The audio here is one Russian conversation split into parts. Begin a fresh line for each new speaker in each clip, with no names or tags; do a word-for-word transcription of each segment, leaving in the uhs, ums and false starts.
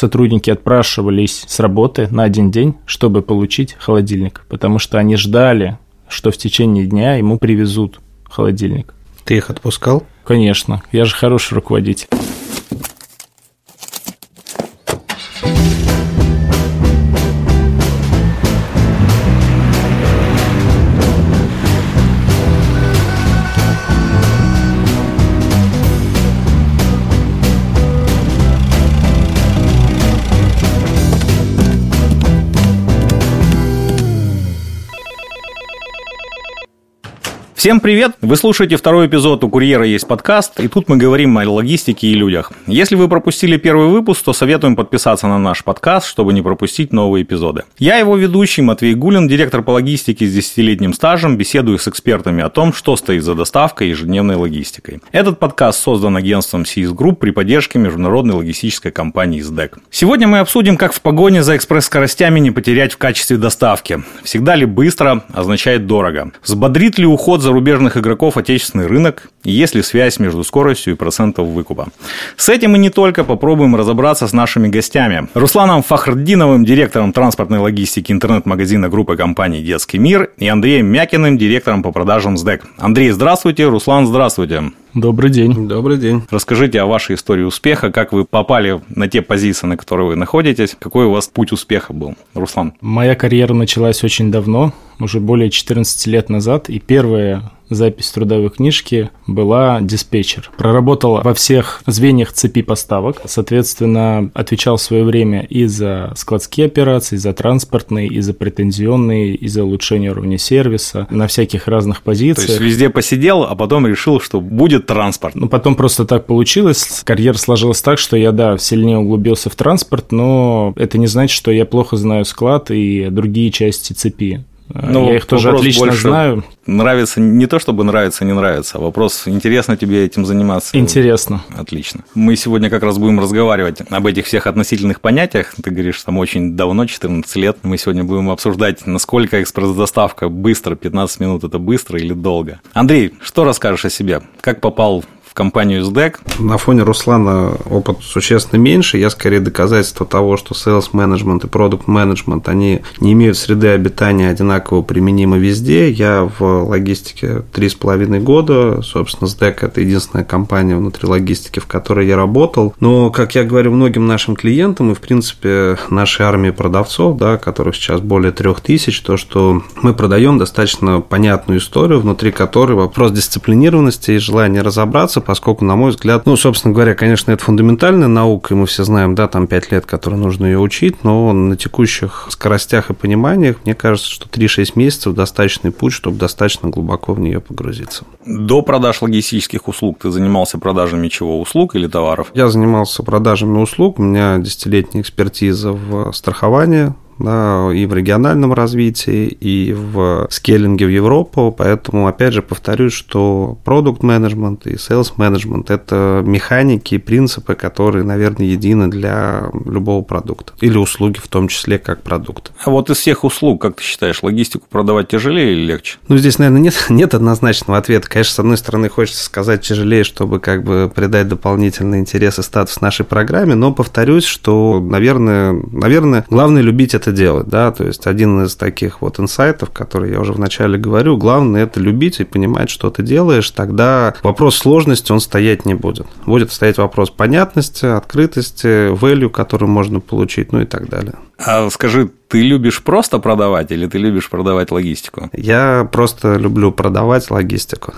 сотрудники отпрашивались с работы на один день, чтобы получить холодильник, потому что они ждали, что в течение дня ему привезут холодильник.
Ты их отпускал?
Конечно, я же хороший руководитель.
Всем привет! Вы слушаете второй эпизод «У курьера есть подкаст», и тут мы говорим о логистике и людях. Если вы пропустили первый выпуск, то советуем подписаться на наш подкаст, чтобы не пропустить новые эпизоды. Я его ведущий, Матвей Гулин, директор по логистике с десятилетним стажем, беседую с экспертами о том, что стоит за доставкой и ежедневной логистикой. Этот подкаст создан агентством си эс Group при поддержке международной логистической компании эс дэ и си. Сегодня мы обсудим, как в погоне за экспресс-скоростями не потерять в качестве доставки. Всегда ли быстро означает дорого? Взбодрит ли уход за зарубежных игроков отечественный рынок, и есть ли связь между скоростью и процентом выкупа. С этим мы не только попробуем разобраться с нашими гостями. Русланом Фахрутдиновым, директором транспортной логистики интернет-магазина группы компаний «Детский мир», и Андреем Мякиным, директором по продажам эс дэ и си. Андрей, здравствуйте. Руслан, здравствуйте.
Добрый день.
Добрый день.
Расскажите о вашей истории успеха, как вы попали на те позиции, на которые вы находитесь, какой у вас путь успеха был, Руслан?
Моя карьера началась очень давно, уже более четырнадцать лет назад, и первая запись в трудовой книжке была диспетчер. Проработал во всех звеньях цепи поставок, соответственно, отвечал в свое время и за складские операции, и за транспортные, и за претензионные, и за улучшение уровня сервиса, на всяких разных позициях.
То есть везде посидел, а потом решил, что будет транспорт.
Ну, потом просто так получилось. Карьера сложилась так, что я, да, сильнее углубился в транспорт, но это не значит, что я плохо знаю склад и другие части цепи. Ну, я их тоже отлично знаю.
Нравится не то, чтобы нравится, не нравится, а вопрос, интересно тебе этим заниматься?
Интересно.
Отлично. Мы сегодня как раз будем разговаривать об этих всех относительных понятиях. Ты говоришь, там очень давно, четырнадцать лет. Мы сегодня будем обсуждать, насколько экспресс-доставка быстро, пятнадцать минут – это быстро или долго. Андрей, что расскажешь о себе? Как попал в компанию эс дэ и си?
На фоне Руслана опыт существенно меньше. Я скорее доказательство того, что sales management и product management, они не имеют среды обитания одинаково применимы везде. Я в логистике три с половиной года. Собственно, эс дэ и си – это единственная компания внутри логистики, в которой я работал. Но, как я говорю многим нашим клиентам и, в принципе, нашей армии продавцов, да, которых сейчас более трех тысяч, то, что мы продаем достаточно понятную историю, внутри которой вопрос дисциплинированности и желания разобраться, поскольку, на мой взгляд, ну, собственно говоря, конечно, это фундаментальная наука, и мы все знаем, да, там пять лет, которые нужно ее учить, но на текущих скоростях и пониманиях, мне кажется, что три-шесть месяцев достаточный путь, чтобы достаточно глубоко в нее погрузиться.
До продаж логистических услуг ты занимался продажами чего? Услуг или товаров?
Я занимался продажами услуг, у меня десятилетняя экспертиза в страховании, да, и в региональном развитии, и в скейлинге в Европу, поэтому, опять же, повторюсь, что продукт-менеджмент и селс-менеджмент – это механики и принципы, которые, наверное, едины для любого продукта, или услуги в том числе как продукт.
А вот из всех услуг, как ты считаешь, логистику продавать тяжелее или легче?
Ну, здесь, наверное, нет, нет однозначного ответа. Конечно, с одной стороны, хочется сказать тяжелее, чтобы как бы придать дополнительный интерес и статус нашей программе, но повторюсь, что, наверное, наверное, главное любить это делать, да, то есть один из таких вот инсайтов, которые я уже вначале говорю, главное это любить и понимать, что ты делаешь, тогда вопрос сложности, он стоять не будет. Будет стоять вопрос понятности, открытости, value, который можно получить, ну и так далее.
А скажи, ты любишь просто продавать или ты любишь продавать логистику?
Я просто люблю продавать логистику.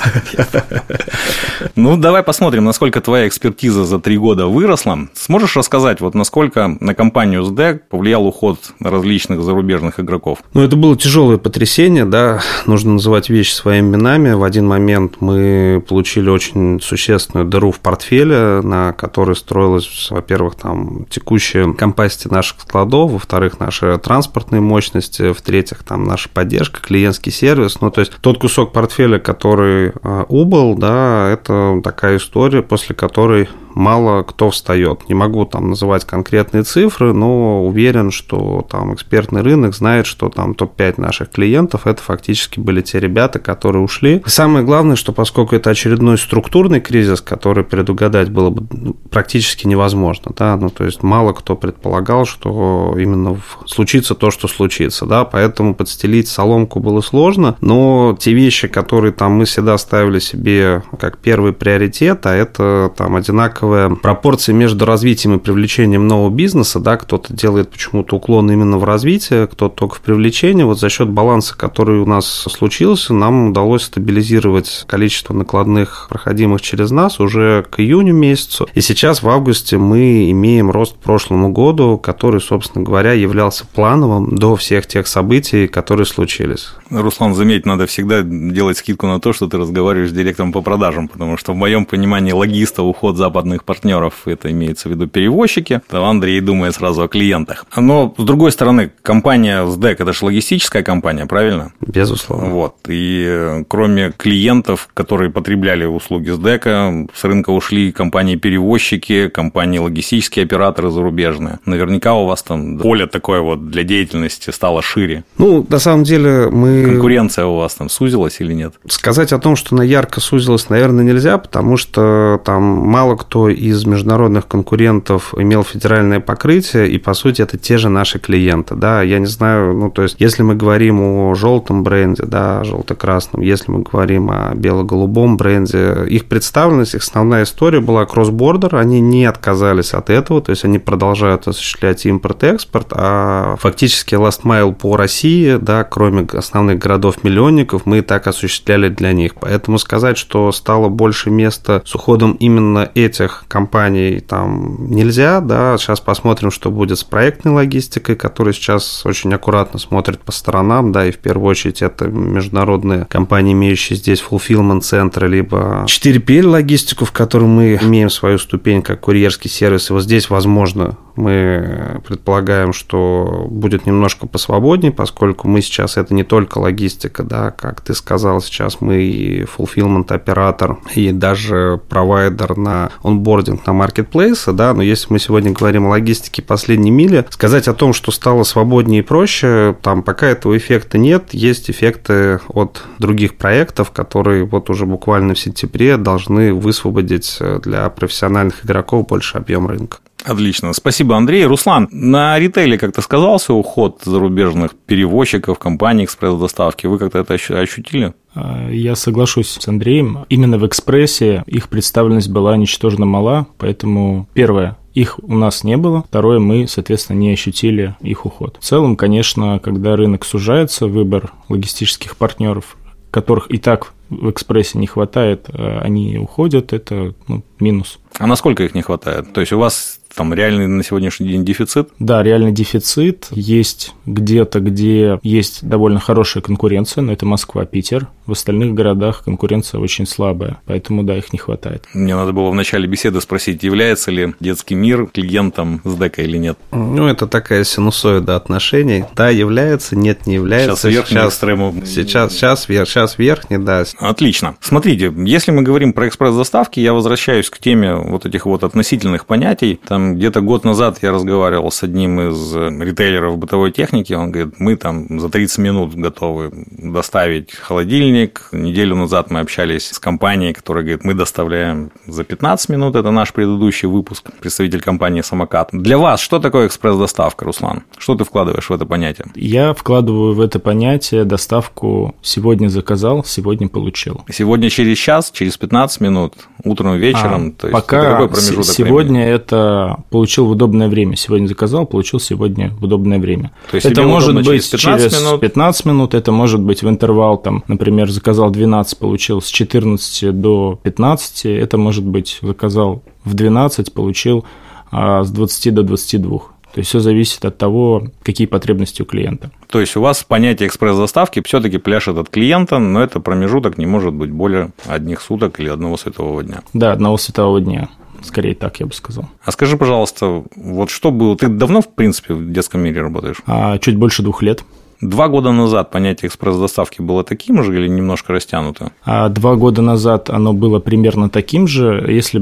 Ну, давай посмотрим, насколько твоя экспертиза за три года выросла. Сможешь рассказать, вот насколько на компанию эс дэ и си повлиял уход различных зарубежных игроков?
Ну, это было тяжелое потрясение, да, нужно называть вещи своими именами. В один момент мы получили очень существенную дыру в портфеле, на которой строилась, во-первых, там текущая capacity наших складов, во-вторых, наши транспортные мощности, в-третьих, там наша поддержка, клиентский сервис. Ну, то есть тот кусок портфеля, который убыл, да, это такая история, после которой мало кто встает. Не могу там называть конкретные цифры, но уверен, что там экспертный рынок знает, что там топ пять наших клиентов это фактически были те ребята, которые ушли. И самое главное, что поскольку это очередной структурный кризис, который предугадать было бы практически невозможно, да, ну то есть мало кто предполагал, что именно случится то, что случится, да, поэтому подстелить соломку было сложно, но те вещи, которые там мы всегда ставили себе как первый приоритет, а это там одинаковая пропорция между развитием и привлечением нового бизнеса, да, кто-то делает почему-то уклон именно в развитие, кто-то только в привлечение, вот за счет баланса, который у нас случился, нам удалось стабилизировать количество накладных, проходимых через нас, уже к июню месяцу, и сейчас в августе мы имеем рост к прошлому году, который, собственно говоря, являлся плановым до всех тех событий, которые случились.
Руслан, заметь, надо всегда делать скидку на то, что ты разговариваешь с директором по продажам, потому что в моем понимании логиста, уход западных партнеров, это имеется в виду перевозчики, то Андрей думает сразу о клиентах. Но, с другой стороны, компания СДЭК – это же логистическая компания, правильно?
Безусловно.
Вот. И кроме клиентов, которые потребляли услуги СДЭКа, с рынка ушли компании-перевозчики, компании-логистические операторы зарубежные. Наверняка у вас там поле такое вот для деятельности стало шире.
Ну, на самом деле, мы...
Конкуренция у вас там сузилась или нет?
Сказать о том, что она ярко сузилась, наверное, нельзя, потому что там мало кто из международных конкурентов имел федеральное покрытие, и, по сути, это те же наши клиенты, да, я не знаю, ну, то есть, если мы говорим о желтом бренде, да, желто-красном, если мы говорим о бело-голубом бренде, их представленность, их основная история была кросс-бордер, они не отказались от этого, то есть, они продолжают осуществлять импорт-экспорт, а фактически last mile по России, да, кроме основных городов-миллионников, мы так осуществляли для них. Поэтому сказать, что стало больше места с уходом именно этих компаний, там нельзя, да, сейчас посмотрим, что будет с проектной логистикой, которая сейчас очень аккуратно смотрит по сторонам, да, и в первую очередь это международные компании, имеющие здесь fulfillment-центры, либо четыре пи эл-логистику, в которой мы имеем свою ступень как курьерский сервис, и вот здесь, возможно, мы предполагаем, что будет немножко посвободнее, поскольку мы сейчас, это не только логистика, да, как ты сказал, сейчас мы и fulfillment-оператор, и даже провайдер на онбординг на маркетплейсы, да, но если мы сегодня говорим о логистике последней мили, сказать о том, что стало свободнее и проще, там пока этого эффекта нет, есть эффекты от других проектов, которые вот уже буквально в сентябре должны высвободить для профессиональных игроков больше объем рынка.
Отлично. Спасибо, Андрей. Руслан, на ритейле как-то сказался уход зарубежных перевозчиков, компаний экспресс-доставки? Вы как-то это ощутили?
Я соглашусь с Андреем. Именно в экспрессе их представленность была ничтожно мала, поэтому первое, их у нас не было. Второе, мы, соответственно, не ощутили их уход. В целом, конечно, когда рынок сужается, выбор логистических партнеров, которых и так в экспрессе не хватает, они уходят, это ну, минус.
А насколько их не хватает? То есть у вас там реальный на сегодняшний день дефицит?
Да, реальный дефицит. Есть где-то, где есть довольно хорошая конкуренция, но это Москва, Питер. В остальных городах конкуренция очень слабая, поэтому, да, их не хватает.
Мне надо было в начале беседы спросить, является ли детский мир клиентом СДЭКа или нет?
Ну, это такая синусоида отношений. Да, является, нет, не является.
Сейчас верхний сейчас, экстремум.
Сейчас, сейчас, вер, сейчас верхний, да.
Отлично. Смотрите, если мы говорим про экспресс-доставки, я возвращаюсь к теме вот этих вот относительных понятий. Там где-то год назад я разговаривал с одним из ритейлеров бытовой техники, он говорит, мы там за тридцать минут готовы доставить холодильник. Неделю назад мы общались с компанией, которая говорит, мы доставляем за пятнадцать минут, это наш предыдущий выпуск, представитель компании «Самокат». Для вас что такое экспресс-доставка, Руслан? Что ты вкладываешь в это понятие?
Я вкладываю в это понятие доставку «сегодня заказал, сегодня получил».
Сегодня через час, через пятнадцать минут, утром, вечером?
А, то есть пока какой промежуток сегодня времени? Это получил в удобное время. Сегодня заказал, получил сегодня в удобное время.
То есть
это может быть через
пятнадцать
через
минут?
пятнадцать минут, это может быть в интервал, там, например, заказал двенадцать, получил с четырнадцати до пятнадцати, это может быть заказал в двенадцать, получил а, с двадцати до двадцати двух. То есть все зависит от того, какие потребности у клиента.
То есть у вас понятие экспресс-доставки все-таки пляшет от клиента, но это промежуток не может быть более одних суток или одного светового дня.
Да, одного светового дня. Скорее так, я бы сказал.
А скажи, пожалуйста, вот что было... Ты давно, в принципе, в детском мире работаешь?
А, чуть больше двух лет.
Два года назад понятие экспресс-доставки было таким же или немножко растянуто?
А два года назад оно было примерно таким же. Если брать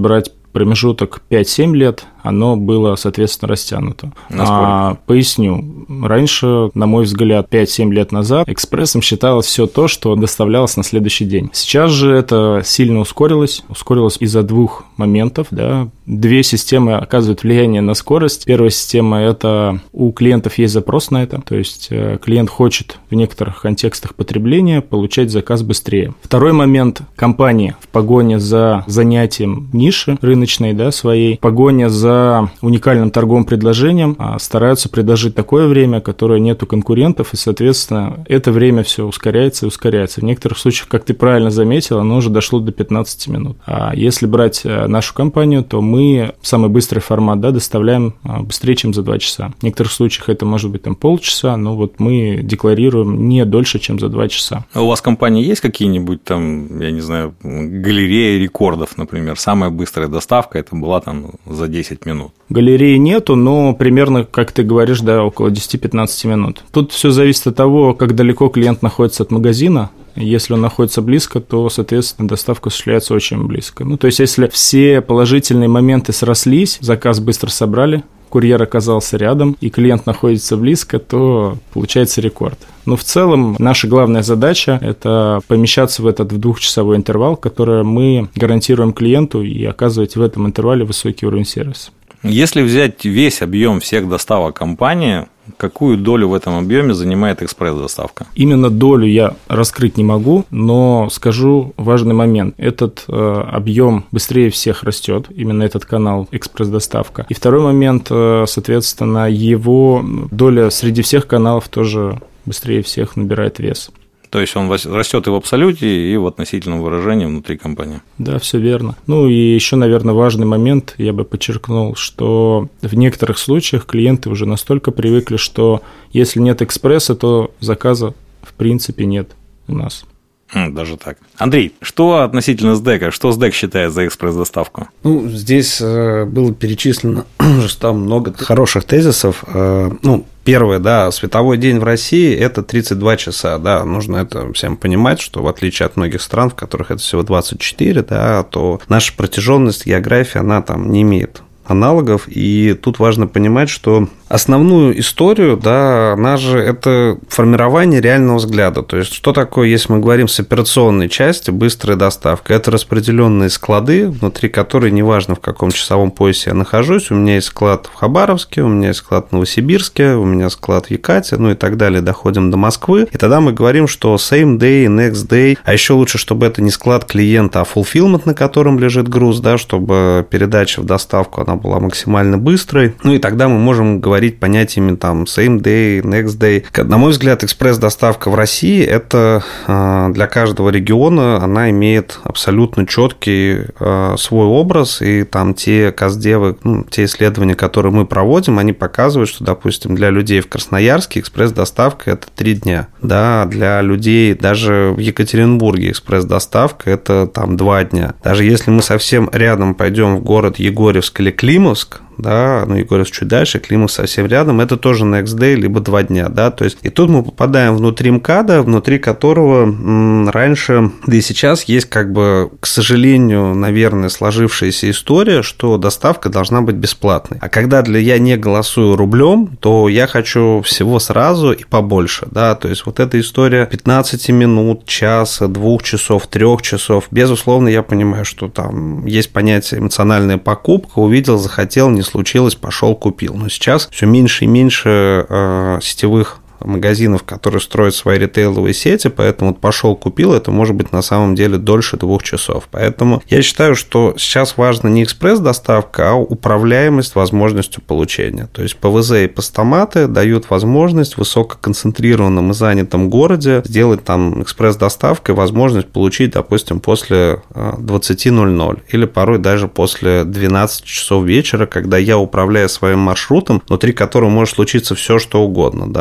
промежуток пять-семь лет оно было, соответственно, растянуто. А, поясню. Раньше, на мой взгляд, пять-семь лет назад экспрессом считалось все то, что доставлялось на следующий день. Сейчас же это сильно ускорилось. Ускорилось из-за двух моментов. Да. Две системы оказывают влияние на скорость. Первая система – это у клиентов есть запрос на это. То есть клиент хочет в некоторых контекстах потребления получать заказ быстрее. Второй момент – компании в погоне за занятием ниши рыночной, да, своей, в погоне за уникальным торговым предложением стараются предложить такое время, которое нету конкурентов, и, соответственно, это время все ускоряется и ускоряется. В некоторых случаях, как ты правильно заметил, оно уже дошло до пятнадцати минут. А если брать нашу компанию, то мы самый быстрый формат, да, доставляем быстрее, чем за два часа. В некоторых случаях это может быть там полчаса, но вот мы декларируем не дольше, чем за два часа.
А у вас в компании есть какие-нибудь там, я не знаю, галереи рекордов, например? Самая быстрая доставка это была там за десять минут.
Галереи нету, но примерно, как ты говоришь, да, около десять-пятнадцать минут. Тут все зависит от того, как далеко клиент находится от магазина. Если он находится близко, то, соответственно, доставка осуществляется очень близко. Ну, то есть, если все положительные моменты срослись, заказ быстро собрали, курьер оказался рядом, и клиент находится близко, то получается рекорд. Но в целом наша главная задача – это помещаться в этот двухчасовой интервал, который мы гарантируем клиенту и оказывать в этом интервале высокий уровень сервиса.
Если взять весь объем всех доставок компании, какую долю в этом объеме занимает экспресс-доставка?
Именно долю я раскрыть не могу, но скажу важный момент. Этот э, объем быстрее всех растет, именно этот канал экспресс-доставка. И второй момент, э, соответственно, его доля среди всех каналов тоже быстрее всех набирает вес.
То есть он растет и в абсолюте, и в относительном выражении внутри компании.
Да, все верно. Ну и еще, наверное, важный момент, я бы подчеркнул, что в некоторых случаях клиенты уже настолько привыкли, что если нет экспресса, то заказа в принципе нет у нас.
Даже так. Андрей, что относительно СДЭКа? Что СДЭК считает за экспресс-доставку?
Ну, здесь было перечислено уже там много хороших тезисов. Ну, первое, да, световой день в России – это тридцать два часа, да, нужно это всем понимать, что в отличие от многих стран, в которых это всего двадцать четыре, да, то наша протяженность, география, она там не имеет аналогов, и тут важно понимать, что основную историю, да, она же это формирование реального взгляда, то есть что такое, если мы говорим с операционной части, быстрая доставка, это распределенные склады, внутри которой неважно в каком часовом поясе я нахожусь, у меня есть склад в Хабаровске, у меня есть склад в Новосибирске, у меня склад в Якате, ну и так далее, доходим до Москвы, и тогда мы говорим, что same day, next day, а еще лучше, чтобы это не склад клиента, а fulfillment, на котором лежит груз, да, чтобы передача в доставку, она была максимально быстрой. Ну и тогда мы можем говорить понятиями там same day, next day. На мой взгляд, экспресс-доставка в России – это для каждого региона, она имеет абсолютно четкий свой образ, и там те каздевы, ну, те исследования, которые мы проводим, они показывают, что, допустим, для людей в Красноярске экспресс-доставка – это три дня. Да, для людей даже в Екатеринбурге экспресс-доставка – это там два дня. Даже если мы совсем рядом пойдем в город Егорьевск или Климовск, да, ну, Егорьевск чуть дальше, Климовск совсем рядом, это тоже next day, либо два дня, да, то есть, и тут мы попадаем внутри МКАДа, внутри которого м, раньше, да и сейчас есть, как бы, к сожалению, наверное, сложившаяся история, что доставка должна быть бесплатной, а когда для я не голосую рублем, то я хочу всего сразу и побольше, да, то есть, вот эта история пятнадцать минут, часа, двух часов, трех часов, безусловно, я понимаю, что там есть понятие эмоциональная покупка, увидел, захотел, не случилось, пошел, купил. Но сейчас все меньше и меньше э, сетевых магазинов, которые строят свои ритейловые сети, поэтому вот пошел, купил, это может быть на самом деле дольше двух часов. Поэтому я считаю, что сейчас важно не экспресс-доставка, а управляемость возможностью получения. То есть ПВЗ и постаматы дают возможность в высококонцентрированном и занятом городе сделать там экспресс-доставкой возможность получить, допустим, после двадцати ноль-ноль или порой даже после двенадцати часов вечера, когда я управляю своим маршрутом, внутри которого может случиться все, что угодно, да, там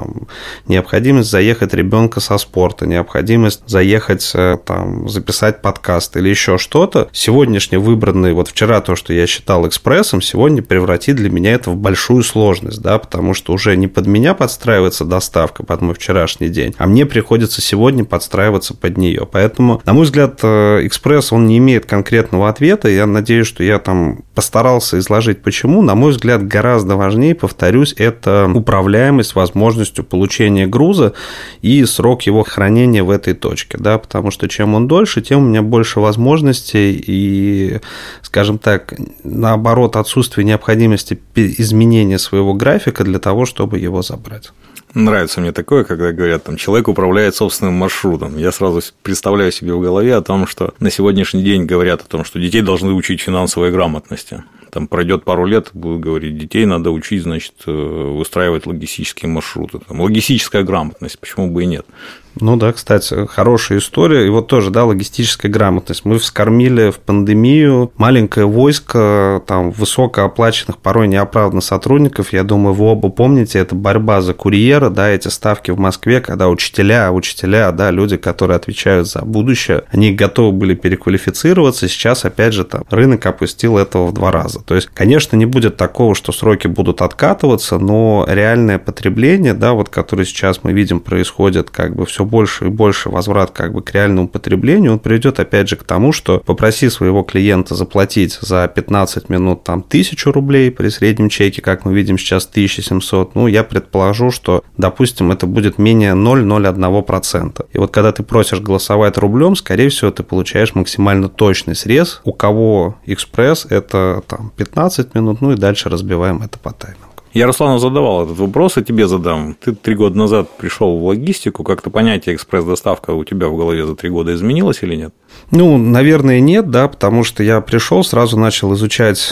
там, необходимость заехать ребенка со спорта, необходимость заехать, там, записать подкаст или еще что-то, сегодняшний выбранный, вот вчера то, что я считал экспрессом, сегодня превратит для меня это в большую сложность, да, потому что уже не под меня подстраивается доставка под мой вчерашний день, а мне приходится сегодня подстраиваться под нее. Поэтому, на мой взгляд, экспресс, он не имеет конкретного ответа. Я надеюсь, что я там постарался изложить почему. На мой взгляд, гораздо важнее, повторюсь, это управляемость возможностью получения груза и срок его хранения в этой точке, да, потому что чем он дольше, тем у меня больше возможностей и, скажем так, наоборот, отсутствие необходимости изменения своего графика для того, чтобы его забрать.
Нравится мне такое, когда говорят, там, человек управляет собственным маршрутом. Я сразу представляю себе в голове о том, что на сегодняшний день говорят о том, что детей должны учить финансовой грамотности. Там пройдет пару лет, будут говорить, детей надо учить, значит, выстраивать логистические маршруты. Там, логистическая грамотность, почему бы и нет.
Ну да, кстати, хорошая история. И вот тоже, да, логистическая грамотность. Мы вскормили в пандемию маленькое войско там высокооплаченных, порой неоправданно сотрудников. Я думаю, вы оба помните, это борьба за курьера, да, эти ставки в Москве, когда учителя, учителя, да, люди, которые отвечают за будущее, они готовы были переквалифицироваться. Сейчас, опять же, там рынок опустил этого в два раза. То есть, конечно, не будет такого, что сроки будут откатываться, но реальное потребление, да, вот, которое сейчас мы видим происходит, как бы все больше и больше возврат как бы к реальному потреблению, он приведет опять же к тому, что попроси своего клиента заплатить за пятнадцать минут там тысячу рублей при среднем чеке, как мы видим сейчас тысяча семьсот, ну, я предположу, что, допустим, это будет менее ноль целых ноль один процента. И вот когда ты просишь голосовать рублем, скорее всего, ты получаешь максимально точный срез. У кого экспресс, это там пятнадцать минут, ну и дальше разбиваем это по таймингу.
Я Руслану задавал этот вопрос, и тебе задам. Ты три года назад пришел в логистику, как-то понятие экспресс-доставка у тебя в голове за три года изменилось или нет?
Ну, наверное, нет, да, потому что я пришел, сразу начал изучать,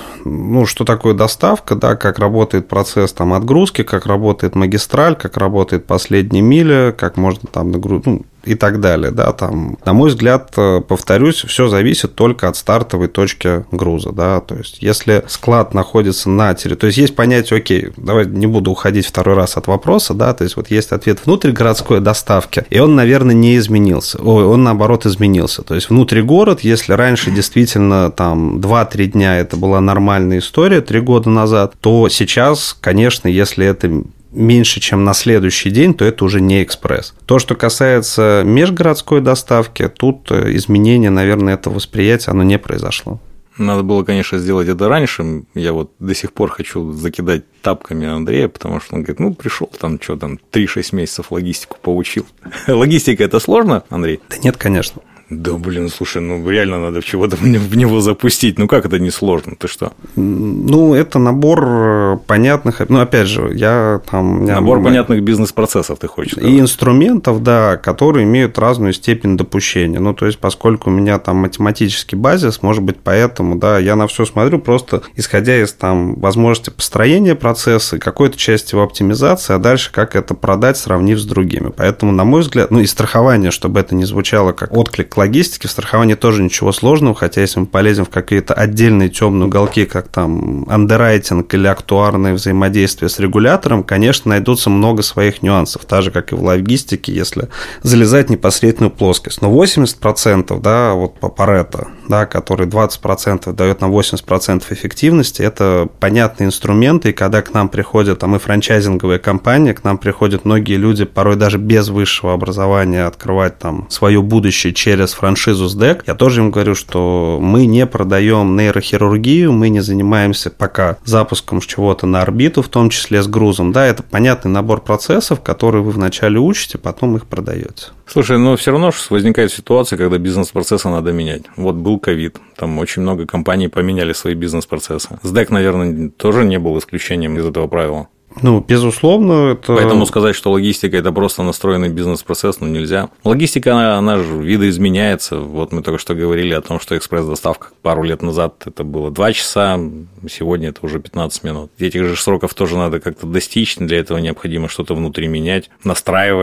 ну, что такое доставка, да, как работает процесс там отгрузки, как работает магистраль, как работает последняя миля, как можно там нагрузить, ну, и так далее, да, там, на мой взгляд, повторюсь, все зависит только от стартовой точки груза, да, то есть, если склад находится на территории, то есть, есть понятие, окей, давай не буду уходить второй раз от вопроса, да, то есть, вот есть ответ внутригородской доставки, и он, наверное, не изменился, ой, он, наоборот, изменился, то есть, внутригород, если раньше действительно там два-три дня это была нормальная история, три года назад, то сейчас, конечно, если это меньше, чем на следующий день, то это уже не экспресс. То, что касается межгородской доставки, тут изменение, наверное, этого восприятия, оно не произошло.
Надо было, конечно, сделать это раньше. Я вот до сих пор хочу закидать тапками Андрея, потому что он говорит, ну, пришел там, что там, три-шесть месяцев логистику поучил. Логистика – это сложно, Андрей?
Да нет, конечно.
Да, блин, слушай, ну реально надо чего-то в него запустить. Ну как это не сложно? Ты что?
Ну, это набор понятных, ну, опять же, я там...
Набор понятных бизнес-процессов, ты хочешь сказать?
И инструментов, да, которые имеют разную степень допущения. Ну, то есть, поскольку у меня там математический базис, может быть, поэтому, да, я на все смотрю просто исходя из там возможности построения процесса, какой-то части его оптимизации, а дальше как это продать, сравнив с другими. Поэтому, на мой взгляд, ну, и страхование, чтобы это не звучало как отклик логистики, в страховании тоже ничего сложного, хотя если мы полезем в какие-то отдельные темные уголки, как там андеррайтинг или актуарное взаимодействие с регулятором, конечно, найдутся много своих нюансов, так же, как и в логистике, если залезать в непосредственную плоскость. Но восемьдесят процентов, да, вот по Парето, да, который двадцать процентов дает на восемьдесят процентов эффективности, это понятные инструменты, и когда к нам приходят, а мы франчайзинговая компания, к нам приходят многие люди, порой даже без высшего образования, открывать там свое будущее через франшизу эс дэ и си, я тоже им говорю, что мы не продаем нейрохирургию, мы не занимаемся пока запуском чего-то на орбиту, в том числе с грузом, да, это понятный набор процессов, которые вы вначале учите, потом их продаете.
Слушай, но все равно возникает ситуация, когда бизнес-процессы надо менять. Вот был ковид, там очень много компаний поменяли свои бизнес-процессы. эс дэ и си, наверное, тоже не был исключением из этого правила.
Ну, безусловно, это...
Поэтому сказать, что логистика – это просто настроенный бизнес-процесс, ну, нельзя. Логистика, она, она же видоизменяется. Вот мы только что говорили о том, что экспресс-доставка пару лет назад это было два часа, сегодня это уже пятнадцать минут. Этих же сроков тоже надо как-то достичь, для этого необходимо что-то внутри менять, настраивать.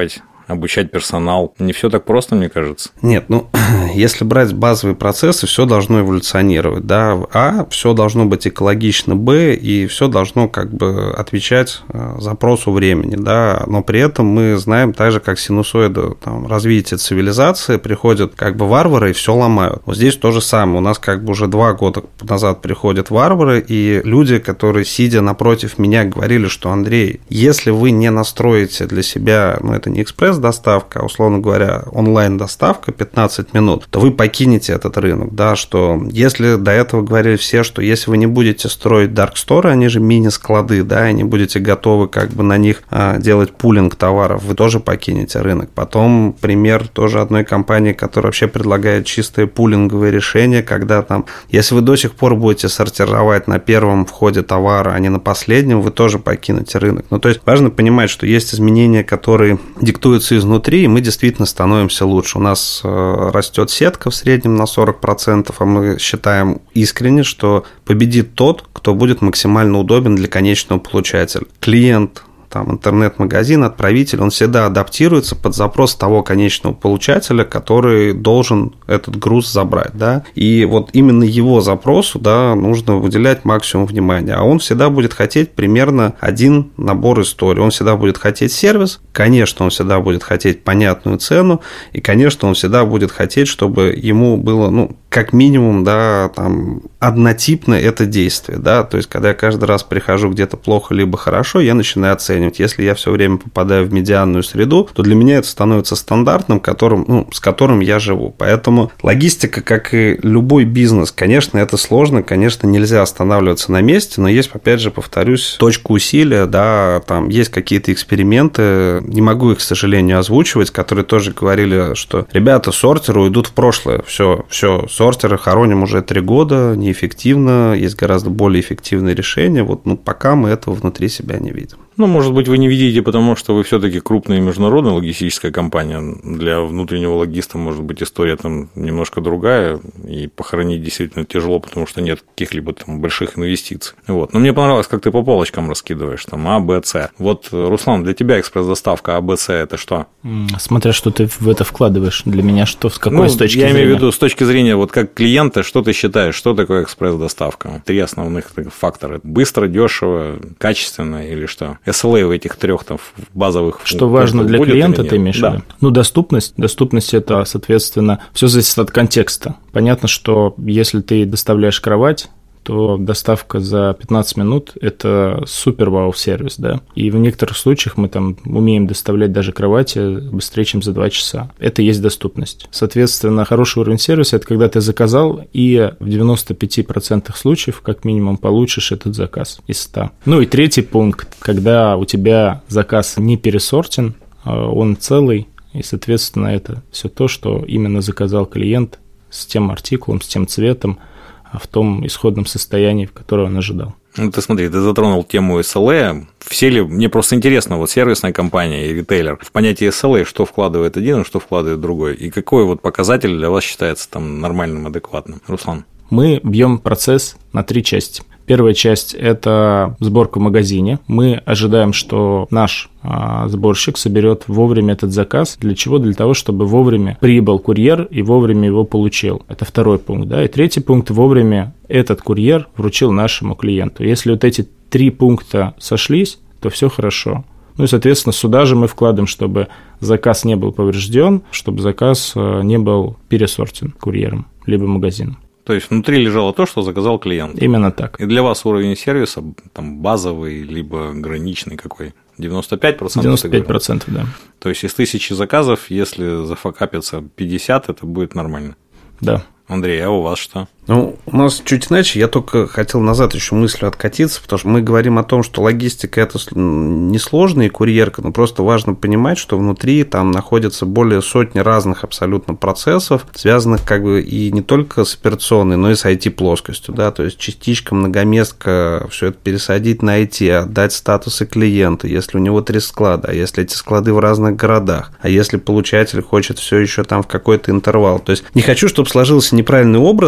обучать персонал. Не все так просто, мне кажется.
Нет, ну, если брать базовые процессы, все должно эволюционировать, да, а, все должно быть экологично, б, и все должно как бы отвечать запросу времени, да, но при этом мы знаем так же, как синусоида там, развития цивилизации, приходят как бы варвары и все ломают. Вот здесь то же самое, у нас как бы уже два года назад приходят варвары, и люди, которые, сидя напротив меня, говорили, что, Андрей, если вы не настроите для себя, ну, это не экспресс-доставка, а, условно говоря, онлайн-доставка пятнадцать минут, то вы покинете этот рынок, да, что если до этого говорили все, что если вы не будете строить дарк-сторы, они же мини-склады, да, и не будете готовы как бы на них а, делать пулинг товаров, вы тоже покинете рынок. Потом пример тоже одной компании, которая вообще предлагает чистые пулинговые решения, когда там, если вы до сих пор будете сортировать на первом входе товара, а не на последнем, вы тоже покинете рынок. Ну, то есть важно понимать, что есть изменения, которые диктуются изнутри, и мы действительно становимся лучше. У нас растет сетка в среднем на сорок процентов, а мы считаем искренне, что победит тот, кто будет максимально удобен для конечного получателя. Клиент, там, интернет-магазин, отправитель, он всегда адаптируется под запрос того конечного получателя, который должен этот груз забрать, да, и вот именно его запросу, да, нужно выделять максимум внимания, а он всегда будет хотеть примерно один набор историй, он всегда будет хотеть сервис, конечно, он всегда будет хотеть понятную цену, и, конечно, он всегда будет хотеть, чтобы ему было, ну, как минимум, да, там, однотипно это действие, да, то есть, когда я каждый раз прихожу где-то плохо либо хорошо, я начинаю оценивать. Если я все время попадаю в медианную среду, то для меня это становится стандартным, которым, ну, с которым я живу. Поэтому логистика, как и любой бизнес, конечно, это сложно, конечно, нельзя останавливаться на месте, но есть, опять же, повторюсь, точка усилия, да, там есть какие-то эксперименты, не могу их, к сожалению, озвучивать, которые тоже говорили, что ребята, сортеры уйдут в прошлое, все, все, сортеры хороним уже три года, неэффективно, есть гораздо более эффективные решения, вот, ну, пока мы этого внутри себя не видим.
Ну, может быть, вы не видите, потому что вы все-таки крупная международная логистическая компания. Для внутреннего логиста, может быть, история там немножко другая, и похоронить действительно тяжело, потому что нет каких-либо там больших инвестиций. Вот. Но мне понравилось, как ты по полочкам раскидываешь, там А, Б, С. Вот, Руслан, для тебя экспресс-доставка А, Б, С – это что?
Смотря что ты в это вкладываешь. Для меня что, с какой
ну,
с точки
я
зрения?
Я имею в виду, с точки зрения, вот как клиента, что ты считаешь, что такое экспресс-доставка? Три основных фактора. Быстро, дешево, качественно или что? эс эл эй в этих трех там базовых.
Что важно для клиента, ты имеешь в виду? Ну, доступность. Доступность – это, соответственно, все зависит от контекста. Понятно, что если ты доставляешь кровать, то доставка за пятнадцать минут – это супер вау-сервис, да. И в некоторых случаях мы там умеем доставлять даже кровати быстрее, чем за два часа. Это и есть доступность. Соответственно, хороший уровень сервиса – это когда ты заказал, и в девяноста пяти процентах случаев, как минимум, получишь этот заказ из ста. Ну и третий пункт, когда у тебя заказ не пересортен, он целый, и, соответственно, это все то, что именно заказал клиент с тем артикулом, с тем цветом, в том исходном состоянии, в котором он ожидал.
Ну, ты смотри, ты затронул тему эс эл эй. Все ли, мне просто интересно, вот сервисная компания и ритейлер, в понятие эс эл эй что вкладывает один, а что вкладывает другой? И какой вот показатель для вас считается там нормальным, адекватным? Руслан?
Мы бьем процесс на три части. Первая часть – это сборка в магазине. Мы ожидаем, что наш а, сборщик соберет вовремя этот заказ. Для чего? Для того, чтобы вовремя прибыл курьер и вовремя его получил. Это второй пункт. Да? И третий пункт – вовремя этот курьер вручил нашему клиенту. Если вот эти три пункта сошлись, то все хорошо. Ну и, соответственно, сюда же мы вкладываем, чтобы заказ не был поврежден, чтобы заказ не был пересортен курьером либо магазином.
То есть внутри лежало то, что заказал клиент.
Именно так.
И для вас уровень сервиса там базовый либо граничный какой? девяносто пять процентов?
девяносто пять процентов, да.
То есть из тысячи заказов, если зафакапится пятьдесят, это будет нормально?
Да.
Андрей, а у вас что?
Ну, у нас чуть иначе. Я только хотел назад еще мыслью откатиться, потому что мы говорим о том, что логистика – это несложная курьерка, но просто важно понимать, что внутри там находится более сотни разных абсолютно процессов, связанных как бы и не только с операционной, но и с ай ти-плоскостью, да, то есть частичка, многоместка, все это пересадить на ай ти, отдать статусы клиенту, если у него три склада, а если эти склады в разных городах, а если получатель хочет все еще там в какой-то интервал. То есть не хочу, чтобы сложился неправильный образ, да,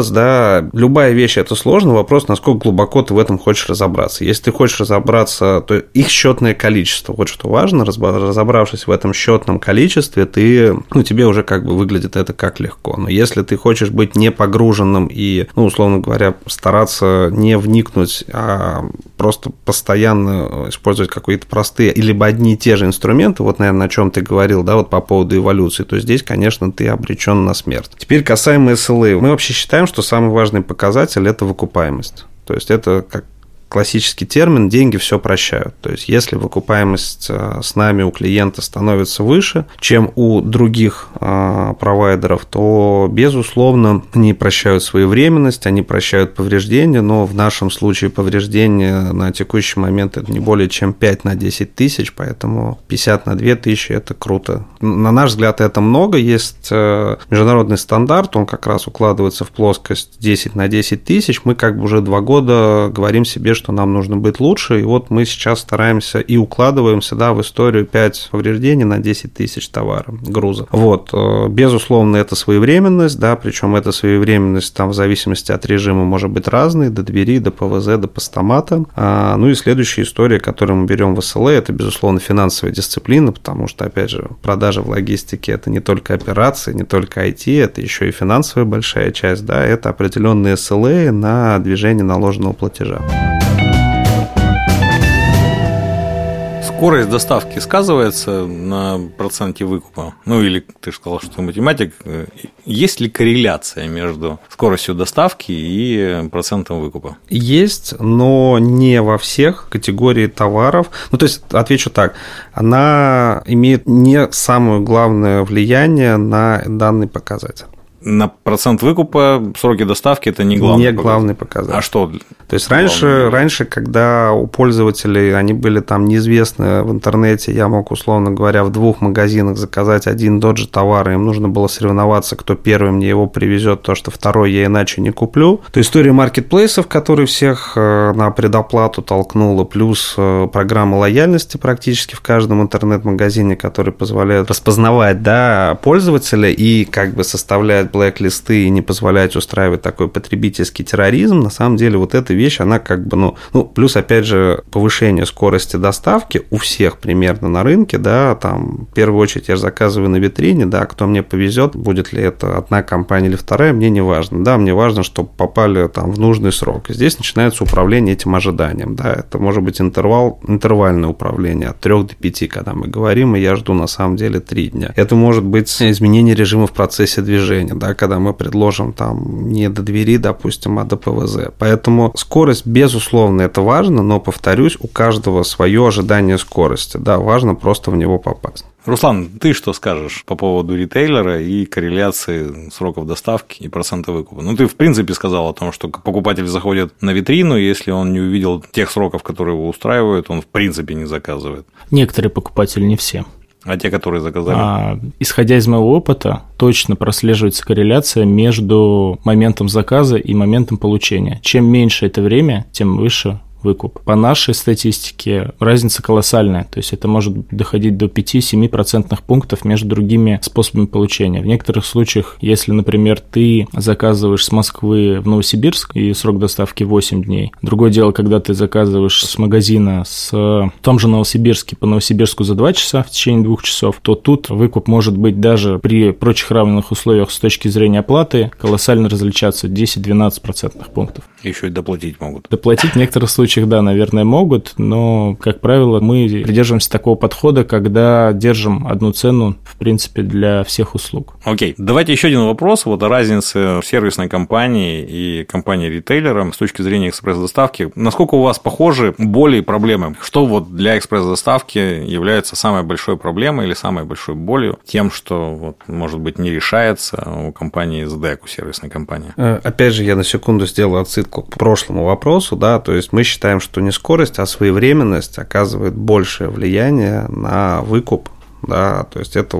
да, любая вещь – это сложно, вопрос, насколько глубоко ты в этом хочешь разобраться. Если ты хочешь разобраться, то их счетное количество, вот что важно, разобравшись в этом счетном количестве, ты, ну, тебе уже как бы выглядит это как легко. Но если ты хочешь быть не погруженным и, ну, условно говоря, стараться не вникнуть, а просто постоянно использовать какие-то простые, либо одни и те же инструменты, вот, наверное, о чем ты говорил, да, вот по поводу эволюции, то здесь, конечно, ты обречен на смерть. Теперь касаемо эс эл эй. Мы вообще считаем, что самый важный показатель – это выкупаемость. То есть это как классический термин «деньги все прощают». То есть, если выкупаемость с нами у клиента становится выше, чем у других провайдеров, то, безусловно, они прощают своевременность, они прощают повреждения, но в нашем случае повреждения на текущий момент это не более чем пять на десять тысяч, поэтому пятьдесят на две тысячи – это круто. На наш взгляд, это много. Есть международный стандарт, он как раз укладывается в плоскость десять на десять тысяч. Мы как бы уже два года говорим себе, что нам нужно быть лучше, и вот мы сейчас стараемся и укладываемся, да, в историю пять повреждений на десять тысяч товара, груза. Вот, безусловно, это своевременность, да, причем эта своевременность там в зависимости от режима может быть разной, до двери, до пэ вэ зэ, до постамата. А, ну и следующая история, которую мы берем в эс эл эй, это, безусловно, финансовая дисциплина, потому что, опять же, продажа в логистике – это не только операции, не только ай ти, это еще и финансовая большая часть, да, это определенные эс эл эй на движение наложенного платежа.
Скорость доставки сказывается на проценте выкупа? Ну, или ты же сказал, что ты математик. Есть ли корреляция между скоростью доставки и процентом выкупа?
Есть, но не во всех категориях товаров. Ну, то есть, отвечу так, она имеет не самое главное влияние на данный показатель.
На процент выкупа сроки доставки – это не главный
не
показатель.
главный показатель.
А что?
То есть раньше, раньше, когда у пользователей они были там неизвестны в интернете, я мог, условно говоря, в двух магазинах заказать один и тот же товар, и им нужно было соревноваться, кто первый мне его привезет, то, что второй я иначе не куплю. То история маркетплейсов, который всех на предоплату толкнула, плюс программа лояльности практически в каждом интернет-магазине, который позволяет распознавать, да, пользователя и как бы составлять блэк-листы и не позволять устраивать такой потребительский терроризм, на самом деле вот эта вещь, она как бы, ну, ну, плюс, опять же, повышение скорости доставки у всех примерно на рынке, да, там, в первую очередь я же заказываю на витрине, да, кто мне повезет, будет ли это одна компания или вторая, мне не важно, да, мне важно, чтобы попали там в нужный срок. И здесь начинается управление этим ожиданием, да, это может быть интервал, интервальное управление от трёх до пяти, когда мы говорим, и я жду на самом деле три дня. Это может быть изменение режима в процессе движения, да, когда мы предложим там не до двери, допустим, а до пэ вэ зэ. Поэтому скорость, безусловно, это важно, но, повторюсь, у каждого свое ожидание скорости, да, важно просто в него попасть.
Руслан, ты что скажешь по поводу ритейлера и корреляции сроков доставки и процента выкупа? Ну, ты, в принципе, сказал о том, что покупатель заходит на витрину, и если он не увидел тех сроков, которые его устраивают, он, в принципе, не заказывает.
Некоторые покупатели, не все.
А те, которые заказали?
А, исходя из моего опыта, точно прослеживается корреляция между моментом заказа и моментом получения. Чем меньше это время, тем выше выкуп. По нашей статистике разница колоссальная, то есть это может доходить до пять-семь процентных пунктов между другими способами получения. В некоторых случаях, если, например, ты заказываешь с Москвы в Новосибирск и срок доставки восемь дней, другое дело, когда ты заказываешь с магазина с, в том же Новосибирске по Новосибирску за два часа в течение двух часов, то тут выкуп может быть даже при прочих равных условиях с точки зрения оплаты колоссально различаться десять-двенадцать процентных пунктов.
Еще и доплатить могут.
Доплатить в некоторых случаях да, наверное, могут, но, как правило, мы придерживаемся такого подхода, когда держим одну цену, в принципе, для всех услуг.
Окей, давайте еще один вопрос вот о разнице сервисной компании и компании-ритейлера с точки зрения экспресс-доставки. Насколько у вас похожи боли и проблемы? Что вот для экспресс-доставки является самой большой проблемой или самой большой болью? Тем, что, вот, может быть, не решается у компании эс дэ, у сервисной компании?
Опять же, я на секунду сделаю отсылку к прошлому вопросу, да, то есть мы считаем, Считаем, что не скорость, а своевременность оказывает большее влияние на выкуп, да, то есть это вот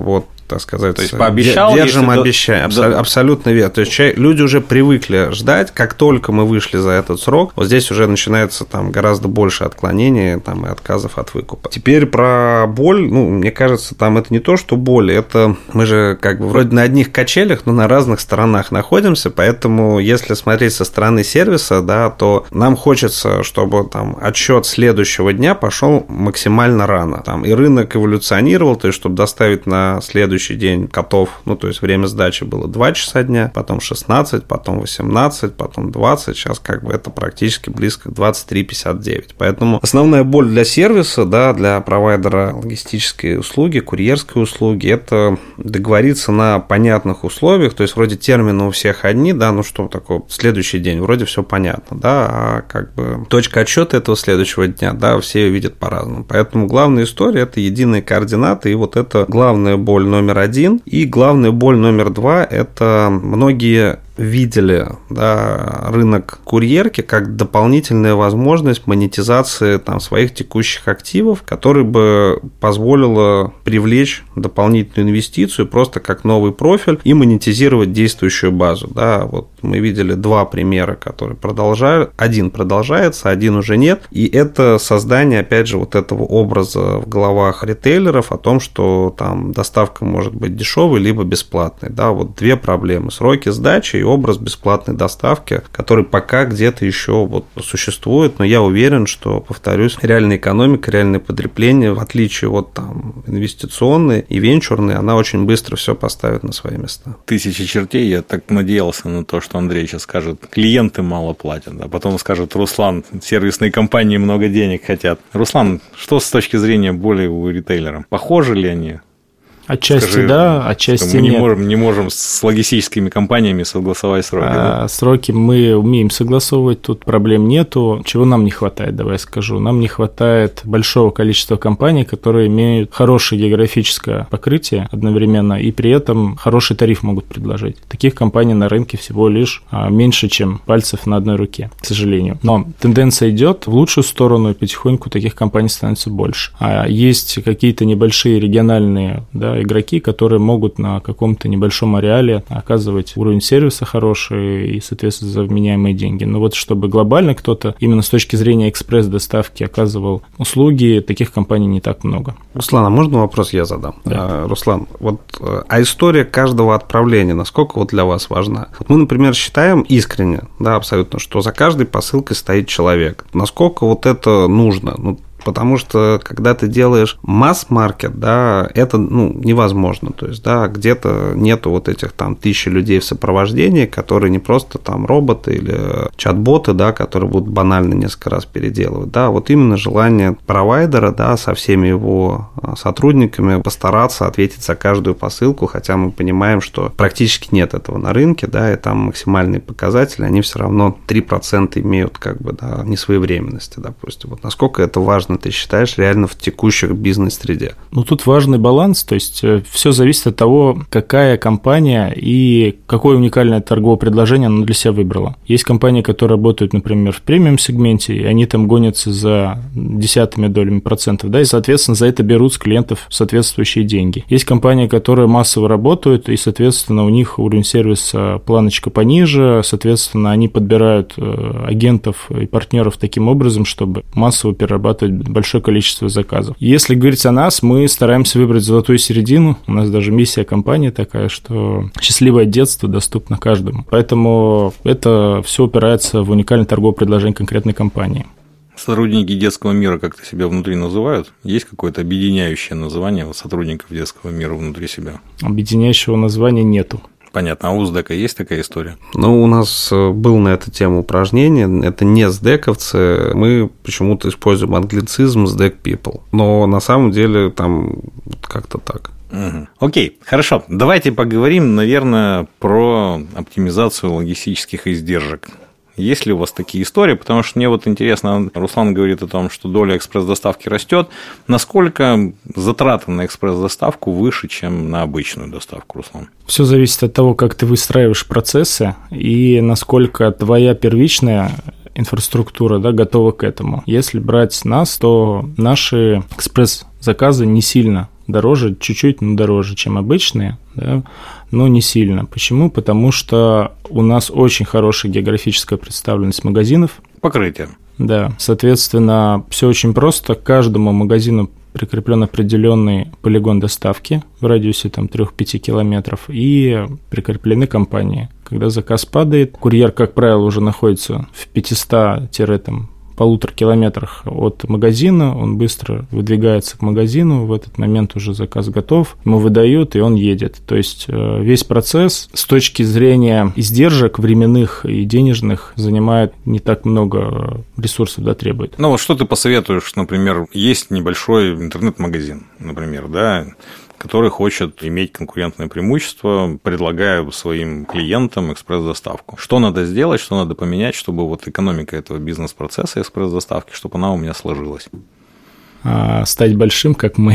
так сказать,
то есть пообещал,
держим обещание. Абсо- абсолютно верно. То есть человек, люди уже привыкли ждать, как только мы вышли за этот срок, вот здесь уже начинается там гораздо больше отклонений там, и отказов от выкупа. Теперь про боль, ну, мне кажется, там это не то, что боль, это мы же как бы вроде на одних качелях, но на разных сторонах находимся, поэтому если смотреть со стороны сервиса, да, то нам хочется, чтобы там отсчет следующего дня пошел максимально рано. Там и рынок эволюционировал, то есть чтобы доставить на следующий день котов, ну, то есть время сдачи было два часа дня, потом шестнадцать, потом восемнадцать, потом двадцать, сейчас как бы это практически близко к двадцать три пятьдесят девять. Поэтому основная боль для сервиса, да, для провайдера логистической услуги, курьерской услуги, это договориться на понятных условиях, то есть вроде термины у всех одни, да, ну что такое, следующий день, вроде все понятно, да, а как бы точка отсчета этого следующего дня, да, все ее видят по-разному. Поэтому главная история – это единые координаты, и вот это главная боль номер один. И главная боль номер два – это многие видели, да, рынок курьерки как дополнительная возможность монетизации там, своих текущих активов, которая бы позволила привлечь дополнительную инвестицию просто как новый профиль и монетизировать действующую базу. Да, вот мы видели два примера, которые продолжают. Один продолжается, один уже нет. И это создание, опять же, вот этого образа в головах ритейлеров о том, что там доставка может быть дешевой либо бесплатной. Да, вот две проблемы. Сроки сдачи и образ бесплатной доставки, который пока где-то еще вот существует, но я уверен, что, повторюсь, реальная экономика, реальное потребление, в отличие от там инвестиционной и венчурной, она очень быстро все поставит на свои места.
Тысячи чертей, я так надеялся на то, что Андрей сейчас скажет, клиенты мало платят, а потом скажет, Руслан, сервисные компании много денег хотят. Руслан, что с точки зрения боли у ритейлера? Похожи ли они?
Отчасти
Скажи,
да, отчасти
мы
нет.
Не можем, не можем с логистическими компаниями согласовать сроки. А,
да? Сроки мы умеем согласовывать, тут проблем нету. Чего нам не хватает, давай скажу. Нам не хватает большого количества компаний, которые имеют хорошее географическое покрытие одновременно и при этом хороший тариф могут предложить. Таких компаний на рынке всего лишь меньше, чем пальцев на одной руке, к сожалению. Но тенденция идет в лучшую сторону, и потихоньку таких компаний становится больше. А есть какие-то небольшие региональные, да, игроки, которые могут на каком-то небольшом ареале оказывать уровень сервиса хороший и, соответственно, за вменяемые деньги. Но вот чтобы глобально кто-то именно с точки зрения экспресс-доставки оказывал услуги, таких компаний не так много.
Руслан, а можно вопрос я задам? Да. Руслан, вот, а история каждого отправления, насколько вот для вас важна? Вот мы, например, считаем искренне, да, абсолютно, что за каждой посылкой стоит человек. Насколько вот это нужно? Ну, потому что, когда ты делаешь масс-маркет, да, это, ну, невозможно. То есть, да, где-то нету вот этих там тысячи людей в сопровождении, которые не просто там роботы или чат-боты, да, которые будут банально несколько раз переделывать. Да, вот именно желание провайдера, да, со всеми его сотрудниками постараться ответить за каждую посылку, хотя мы понимаем, что практически нет этого на рынке, да, и там максимальные показатели, они все равно три процента имеют, как бы, да, несвоевременности, допустим. Вот насколько это важно, ты считаешь, реально в текущих бизнес-среде?
Ну, тут важный баланс, то есть все зависит от того, какая компания и какое уникальное торговое предложение она для себя выбрала. Есть компании, которые работают, например, в премиум-сегменте, и они там гонятся за десятыми долями процентов, да, и, соответственно, за это берут с клиентов соответствующие деньги. Есть компании, которые массово работают, и, соответственно, у них уровень сервиса планочка пониже, соответственно, они подбирают агентов и партнеров таким образом, чтобы массово перерабатывать большое количество заказов. Если говорить о нас, мы стараемся выбрать золотую середину. У нас даже миссия компании такая, что счастливое детство доступно каждому. Поэтому это все упирается в уникальное торговое предложение конкретной компании.
Сотрудники детского мира как-то себя внутри называют? Есть какое-то объединяющее название сотрудников детского мира внутри себя?
Объединяющего названия нету.
Понятно. А у СДЭКа есть такая история?
Ну, у нас был на эту тему упражнение. Это не СДЭКовцы. Мы почему-то используем англицизм СДЭК people. Но на самом деле там как-то так.
Угу. Окей, хорошо. Давайте поговорим, наверное, про оптимизацию логистических издержек. Есть ли у вас такие истории? Потому что мне вот интересно, Руслан говорит о том, что доля экспресс-доставки растет. Насколько затраты на экспресс-доставку выше, чем на обычную доставку, Руслан?
Все зависит от того, как ты выстраиваешь процессы и насколько твоя первичная инфраструктура, да, готова к этому. Если брать нас, то наши экспресс-заказы не сильно дороже, чуть-чуть, но дороже, чем обычные, да, но не сильно. Почему? Потому что у нас очень хорошая географическая представленность магазинов.
Покрытие.
Да, соответственно, все очень просто. К каждому магазину прикреплен определенный полигон доставки в радиусе там, три-пять километров и прикреплены компании. Когда заказ падает, курьер, как правило, уже находится в пятистах полутора километрах от магазина, он быстро выдвигается к магазину, в этот момент уже заказ готов, ему выдают, и он едет. То есть весь процесс с точки зрения издержек временных и денежных занимает не так много ресурсов, да, требует.
Ну вот что ты посоветуешь, например, есть небольшой интернет-магазин, например, да, который хочет иметь конкурентное преимущество, предлагая своим клиентам экспресс-доставку. Что надо сделать, что надо поменять, чтобы вот экономика этого бизнес-процесса экспресс-доставки, чтобы она у меня сложилась?
А, стать большим, как мы.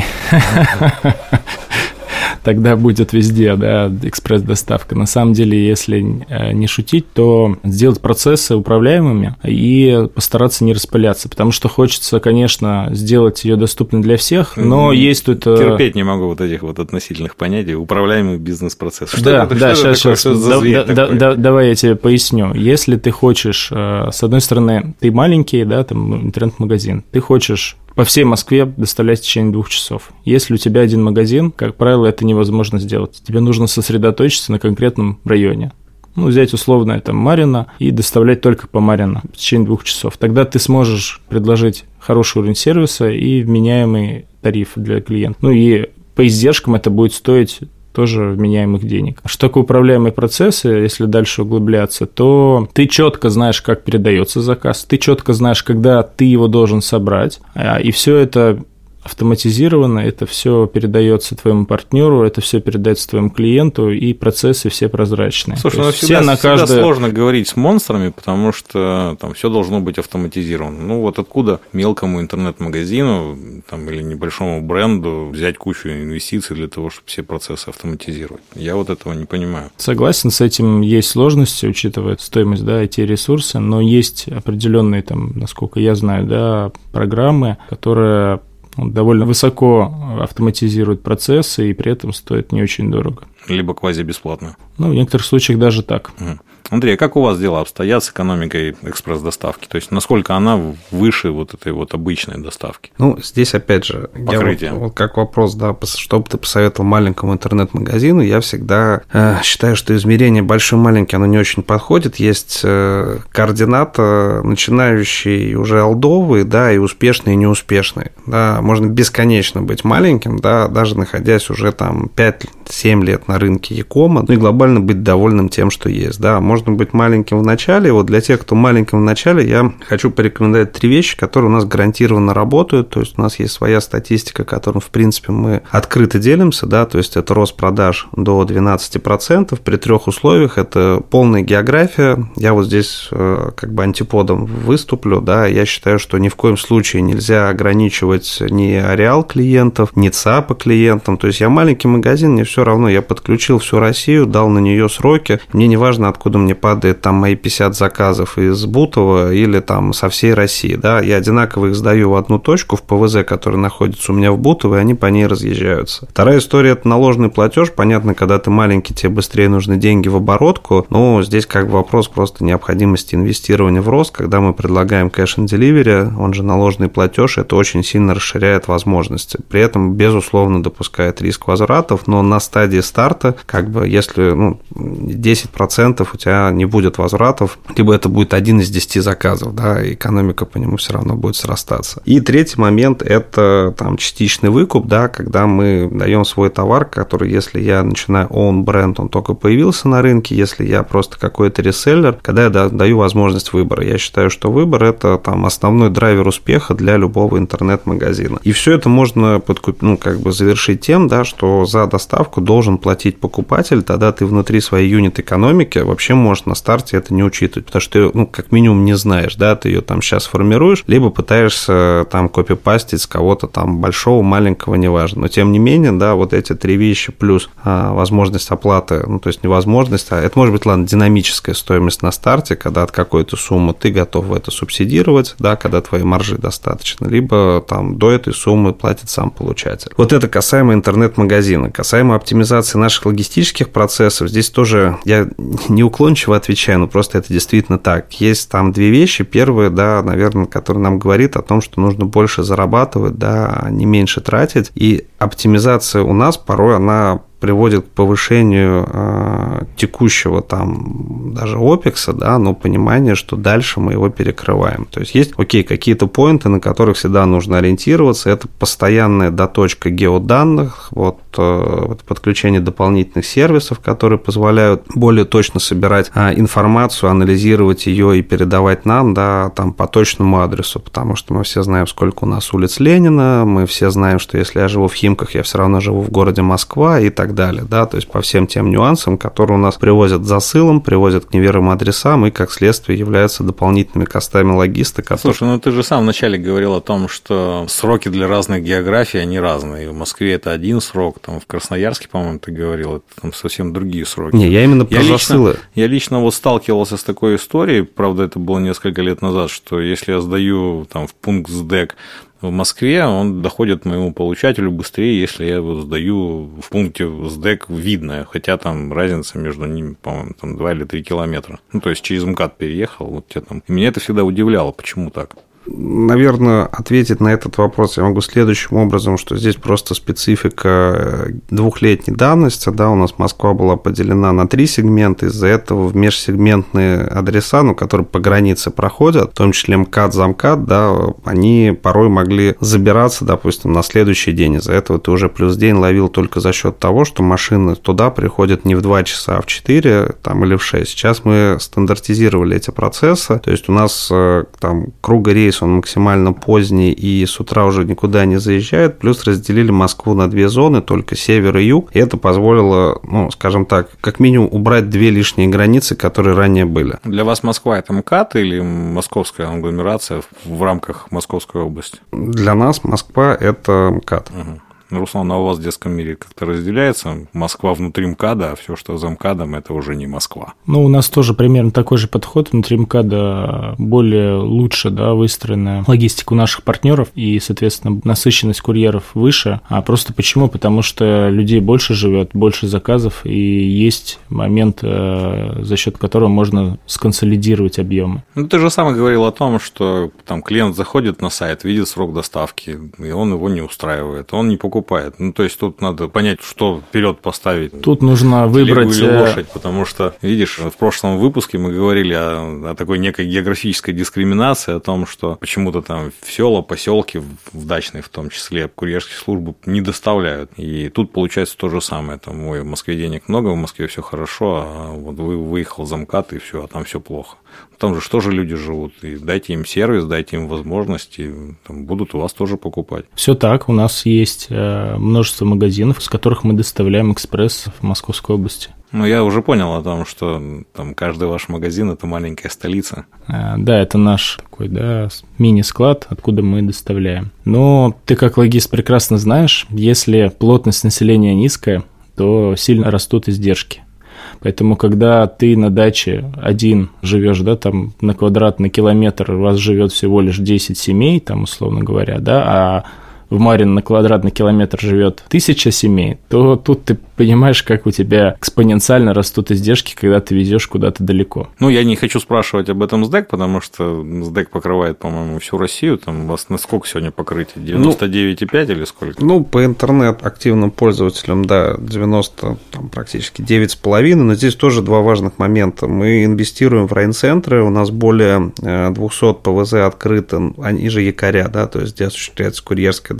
Тогда будет везде, да, экспресс-доставка. На самом деле, если не шутить, то сделать процессы управляемыми и постараться не распыляться, потому что хочется, конечно, сделать ее доступной для всех, но mm-hmm. есть тут...
Терпеть не могу вот этих вот относительных понятий, управляемый бизнес-процесс. Что
да,
это,
да,
что
сейчас,
сейчас.
Да, да, да, давай я тебе поясню. Если ты хочешь, с одной стороны, ты маленький, да, там интернет-магазин, ты хочешь по всей Москве доставлять в течение двух часов. Если у тебя один магазин, как правило, это невозможно сделать. Тебе нужно сосредоточиться на конкретном районе. Ну, взять условно это Марьино и доставлять только по Марьино в течение двух часов. Тогда ты сможешь предложить хороший уровень сервиса и вменяемый тариф для клиента. Ну и по издержкам это будет стоить тоже вменяемых денег. Что такое управляемые процессы, если дальше углубляться, то ты четко знаешь, как передается заказ, ты четко знаешь, когда ты его должен собрать, и все это автоматизировано, это все передается твоему партнеру, это все передается твоему клиенту, и процессы все прозрачные.
Слушай, ну всегда, на каждое... всегда сложно говорить с монстрами, потому что там все должно быть автоматизировано. Ну вот откуда мелкому интернет-магазину там, или небольшому бренду взять кучу инвестиций для того, чтобы все процессы автоматизировать? Я вот этого не понимаю.
Согласен, с этим есть сложности, учитывая стоимость, да, ай ти-ресурсы, но есть определенные, там, насколько я знаю, да, программы, которые довольно высоко автоматизирует процессы и при этом стоит не очень дорого.
Либо квази-бесплатно.
Ну, в некоторых случаях даже так.
Угу. Андрей, а как у вас дела обстоят с экономикой экспресс-доставки? То есть, насколько она выше вот этой вот обычной доставки?
Ну, здесь, опять же,
покрытие.
Я вот, вот как вопрос, да, что бы ты посоветовал маленькому интернет-магазину, я всегда э, считаю, что измерение большой-маленький, оно не очень подходит. Есть э, координата, начинающий и уже олдовый, да, и успешный, и неуспешный. Да, можно бесконечно быть маленьким, да, даже находясь уже там пять-семь лет на рынке e-кома, ну и глобально быть довольным тем, что есть, да. Можно быть маленьким в начале. Вот для тех, кто маленьким в начале, я хочу порекомендовать три вещи, которые у нас гарантированно работают. То есть у нас есть своя статистика, которой, в принципе, мы открыто делимся, да, то есть это рост продаж до двенадцать процентов при трех условиях. Это полная география. Я вот здесь как бы антиподом выступлю, да. Я считаю, что ни в коем случае нельзя ограничивать ни ареал клиентов, ни ЦАПа клиентам. То есть я маленький магазин, мне все равно, я подключил всю Россию, дал на нее сроки. Мне не важно, откуда мне падает там мои пятьдесят заказов из Бутова или там со всей России, да, я одинаково их сдаю в одну точку в ПВЗ, которая находится у меня в Бутово, и они по ней разъезжаются. Вторая история – это наложенный платеж. Понятно, когда ты маленький, тебе быстрее нужны деньги в оборотку, но здесь как бы вопрос просто необходимости инвестирования в рост. Когда мы предлагаем cash and delivery, он же наложенный платеж, это очень сильно расширяет возможности. При этом, безусловно, допускает риск возвратов, но на стадии старта, как бы, если ну, десять процентов у тебя не будет возвратов, либо это будет один из десяти заказов, да, и экономика по нему все равно будет срастаться. И третий момент – это там частичный выкуп, да, когда мы даем свой товар, который, если я начинаю own бренд, он только появился на рынке, если я просто какой-то реселлер, когда я даю возможность выбора. Я считаю, что выбор – это там основной драйвер успеха для любого интернет-магазина. И все это можно подкуп... ну, как бы завершить тем, да, что за доставку должен платить платить покупатель, тогда ты внутри своей юнит-экономики вообще можешь на старте это не учитывать, потому что ты, ну, как минимум не знаешь, да, ты ее там сейчас формируешь, либо пытаешься там копипастить с кого-то там большого, маленького, неважно. Но тем не менее, да, вот эти три вещи плюс а, возможность оплаты, ну, то есть невозможность, а это может быть, ладно, динамическая стоимость на старте, когда от какой-то суммы ты готов это субсидировать, да, когда твоей маржи достаточно, либо там до этой суммы платит сам получатель. Вот это касаемо интернет-магазина. Касаемо оптимизации наших логистических процессов, здесь тоже я не уклончиво отвечаю, но просто это действительно так. Есть там две вещи. Первая, да, наверное, которая нам говорит о том, что нужно больше зарабатывать, да, не меньше тратить. И оптимизация у нас порой она приводит к повышению э, текущего там даже опекса, да, но понимание, что дальше мы его перекрываем. То есть есть, окей, какие-то поинты, на которых всегда нужно ориентироваться. Это постоянная доточка геоданных, вот э, подключение дополнительных сервисов, которые позволяют более точно собирать э, информацию, анализировать ее и передавать нам, да, там по точному адресу, потому что мы все знаем, сколько у нас улиц Ленина, мы все знаем, что если я живу в Химках, я все равно живу в городе Москва и так далее, да, то есть по всем тем нюансам, которые у нас привозят засылом, привозят к неверным адресам и, как следствие, являются дополнительными костами логиста. Которые...
Слушай, ну ты же сам вначале говорил о том, что сроки для разных географий, они разные. В Москве это один срок, там в Красноярске, по-моему, ты говорил, это там совсем другие сроки.
Не, я именно про
я
засылы.
Лично, я лично вот сталкивался с такой историей, правда, это было несколько лет назад, что если я сдаю там в пункт СДЭК в Москве, он доходит моему получателю быстрее, если я его сдаю в пункте СДЭК Видное, хотя там разница между ними, по-моему, там два или три километра. Ну, то есть через МКАД переехал, вот тебе там. И меня это всегда удивляло, почему так.
Наверное, ответить на этот вопрос я могу следующим образом, что здесь просто специфика двухлетней давности, да, у нас Москва была поделена на три сегмента, из-за этого в межсегментные адреса, ну, которые по границе проходят, в том числе МКАД, замкад, да, они порой могли забираться, допустим, на следующий день, из-за этого ты уже плюс день ловил только за счет того, что машины туда приходят не в два часа, а в четыре там, или в шесть. Сейчас мы стандартизировали эти процессы, то есть у нас там кругорейс он максимально поздний и с утра уже никуда не заезжает, плюс разделили Москву на две зоны, только север и юг, и это позволило, ну, скажем так, как минимум убрать две лишние границы, которые ранее были.
Для вас Москва – это МКАД или московская агломерация в рамках Московской области?
Для нас Москва – это МКАД.
Угу. Руслан, а у вас в детском мире как-то разделяется? Москва внутри МКАДа, а все, что за МКАДом, это уже не Москва.
Ну, у нас тоже примерно такой же подход. Внутри МКАДа более лучше, да, выстроена логистика у наших партнеров, и, соответственно, насыщенность курьеров выше. А просто почему? Потому что людей больше живет, больше заказов, и есть момент, за счет которого можно сконсолидировать объемы.
Ну, ты же сам говорил о том, что там клиент заходит на сайт, видит срок доставки, и он его не устраивает, он не покупает. Ну, то есть тут надо понять, что вперед поставить.
Тут нужно выбрать
или лошадь, потому что, видишь, в прошлом выпуске мы говорили о, о такой некой географической дискриминации, о том, что почему-то там в села, поселки, в дачные в том числе, курьерские службы не доставляют. И тут получается то же самое. Там, ой, в Москве денег много, в Москве все хорошо, а вот вы выехал за МКАД, и все, а там все плохо. Там же что же люди живут? И дайте им сервис, дайте им возможности, там будут у вас тоже покупать.
Все так. У нас есть множество магазинов, с которых мы доставляем экспресс в Московской области.
Ну, я уже понял о том, что там каждый ваш магазин – это маленькая столица.
Да, это наш такой, да, мини-склад, откуда мы доставляем. Но ты как логист прекрасно знаешь, если плотность населения низкая, то сильно растут издержки. Поэтому, когда ты на даче один живешь, да, там на квадратный километр у вас живет всего лишь десять семей, там, условно говоря, да, а в Марьино на квадратный километр живет тысяча семей, то тут ты понимаешь, как у тебя экспоненциально растут издержки, когда ты везешь куда-то далеко.
Ну, я не хочу спрашивать об этом СДЭК, потому что СДЭК покрывает, по-моему, всю Россию. Там у вас на сколько сегодня покрытие? девяносто девять и пять ну, или сколько?
Ну, по интернет-активным пользователям, да, девяносто, там, практически девять с половиной, но здесь тоже два важных момента. Мы инвестируем в райцентры, у нас более двухсот ПВЗ открыто, они же якоря, да, то есть здесь осуществляется курьерская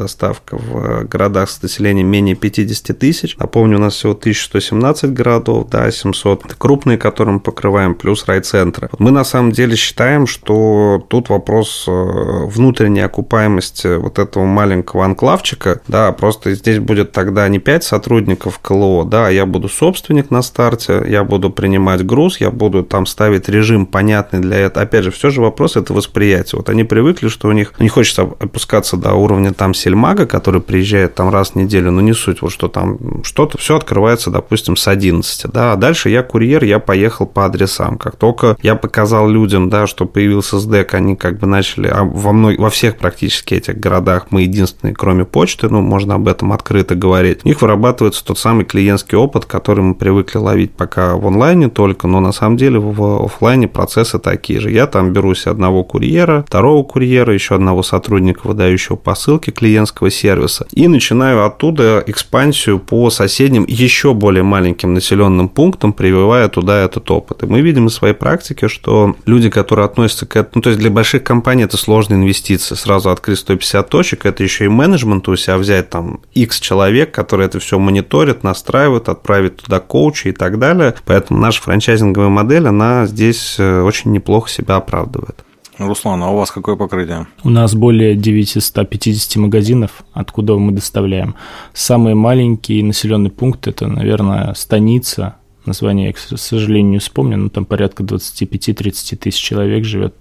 доставка в городах с населением менее пятьдесят тысяч. Напомню, у нас всего тысяча сто семнадцать городов, да, семьсот. Это крупные, которые мы покрываем, плюс райцентры. Мы на самом деле считаем, что тут вопрос внутренней окупаемости вот этого маленького анклавчика, да, просто здесь будет тогда не пять сотрудников КЛО, да, а я буду собственник на старте, я буду принимать груз, я буду там ставить режим понятный для этого. Опять же, все же вопрос это восприятие. Вот они привыкли, что у них не хочется опускаться до уровня там сельмага, который приезжает там раз в неделю, но не суть, вот что там что-то, все открывается, допустим, с одиннадцати, да, а дальше я курьер, я поехал по адресам. Как только я показал людям, да, что появился СДЭК, они как бы начали, а во, мной, во всех практически этих городах мы единственные, кроме почты, ну, можно об этом открыто говорить, у них вырабатывается тот самый клиентский опыт, который мы привыкли ловить пока в онлайне только, но на самом деле в офлайне процессы такие же. Я там беру себе одного курьера, второго курьера, еще одного сотрудника, выдающего посылки клиентского сервиса, и начинаю оттуда экспансию по соседним, еще более маленьким населенным пунктам, прививая туда этот опыт. И мы видим из своей практики, что люди, которые относятся к этому, ну, то есть для больших компаний это сложная инвестиция, сразу открыть сто пятьдесят точек, это еще и менеджмент у себя взять там X человек, которые это все мониторят, настраивают, отправить туда коуча и так далее. Поэтому наша франчайзинговая модель, она здесь очень неплохо себя оправдывает.
Руслан, а у вас какое покрытие?
У нас более девятьсот пятьдесят магазинов, откуда мы доставляем. Самый маленький населенный пункт – это, наверное, Станица. Название я, к сожалению, не вспомню, но там порядка двадцать пять - тридцать тысяч человек живет.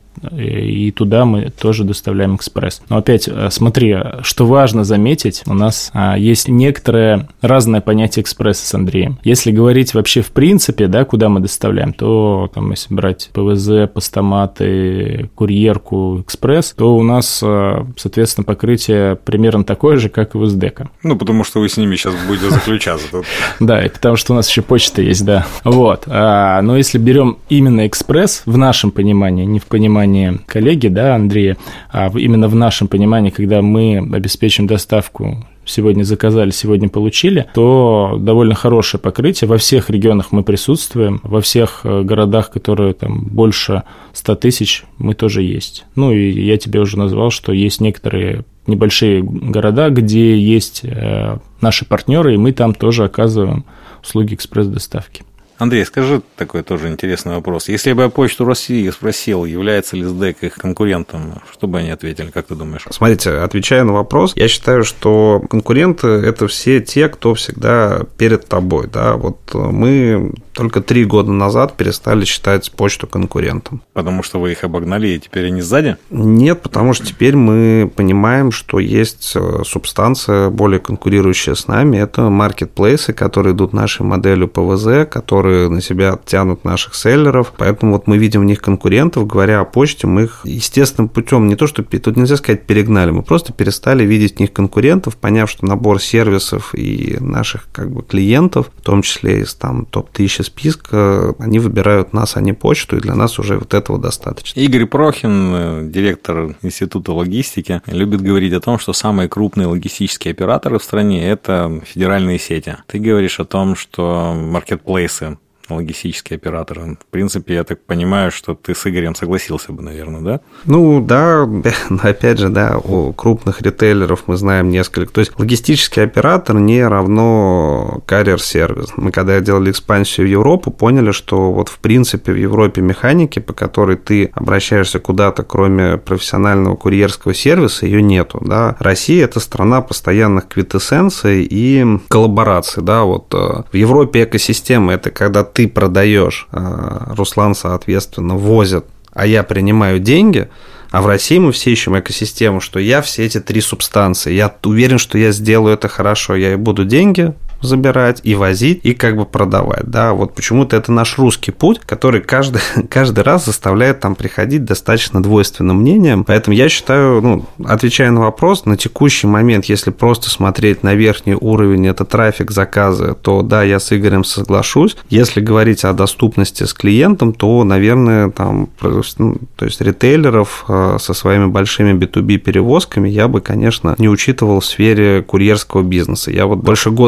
И туда мы тоже доставляем экспресс. Но опять, смотри, что важно заметить, у нас есть некоторое разное понятие экспресса с Андреем. Если говорить вообще в принципе, да, куда мы доставляем, то там, если брать ПВЗ, постаматы, курьерку, экспресс, то у нас, соответственно, покрытие примерно такое же, как и у СДЭКа.
Ну, потому что вы с ними сейчас будете заключаться.
Да, и потому что у нас еще почта есть, да. Вот. Но если берем именно экспресс, в нашем понимании, не в понимании коллеги, да, Андрея, а именно в нашем понимании, когда мы обеспечим доставку, сегодня заказали, сегодня получили, то довольно хорошее покрытие. Во всех регионах мы присутствуем, во всех городах, которые там больше ста тысяч, мы тоже есть. Ну, и я тебе уже назвал, что есть некоторые небольшие города, где есть наши партнеры, и мы там тоже оказываем услуги экспресс-доставки.
Андрей, скажи такой тоже интересный вопрос. Если бы я Почту России спросил, является ли СДЭК их конкурентом, что бы они ответили, как ты думаешь?
Смотрите, отвечая на вопрос, я считаю, что конкуренты – это все те, кто всегда перед тобой. Да? Вот мы только три года назад перестали считать Почту конкурентом.
Потому что вы их обогнали, и теперь они сзади?
Нет, потому что теперь мы понимаем, что есть субстанция, более конкурирующая с нами. Это маркетплейсы, которые идут нашей моделью ПВЗ, которые на себя тянут наших селлеров. Поэтому вот мы видим в них конкурентов. Говоря о почте, мы их естественным путем, не то что, тут нельзя сказать перегнали, мы просто перестали видеть в них конкурентов, поняв, что набор сервисов и наших как бы клиентов, в том числе из там топ тысячи списка, они выбирают нас, а не почту, и для нас уже вот этого достаточно.
Игорь Прохин, директор Института логистики, любит говорить о том, что самые крупные логистические операторы в стране – это федеральные сети. Ты говоришь о том, что маркетплейсы, логистические операторы. В принципе, я так понимаю, что ты с Игорем согласился бы, наверное, да?
Ну, да, опять же, да, у крупных ритейлеров мы знаем несколько. То есть, логистический оператор не равно карьер-сервис. Мы, когда делали экспансию в Европу, поняли, что вот, в принципе, в Европе механики, по которой ты обращаешься куда-то, кроме профессионального курьерского сервиса, ее нету, да. Россия – это страна постоянных квитэссенций и коллабораций, да, вот. В Европе экосистема – это когда ты продаешь, Руслан, соответственно, возит, а я принимаю деньги, а в России мы все ищем экосистему, что я все эти три субстанции, я уверен, что я сделаю это хорошо, я и буду деньги забирать, и возить, и как бы продавать, да, вот почему-то это наш русский путь, который каждый, каждый раз заставляет там приходить достаточно двойственным мнением, поэтому я считаю, ну, отвечая на вопрос, на текущий момент, если просто смотреть на верхний уровень, это трафик, заказы, то да, я с Игорем соглашусь, если говорить о доступности с клиентом, то, наверное, там, ну, то есть ритейлеров со своими большими би ту би перевозками я бы, конечно, не учитывал в сфере курьерского бизнеса, я вот больше года говорю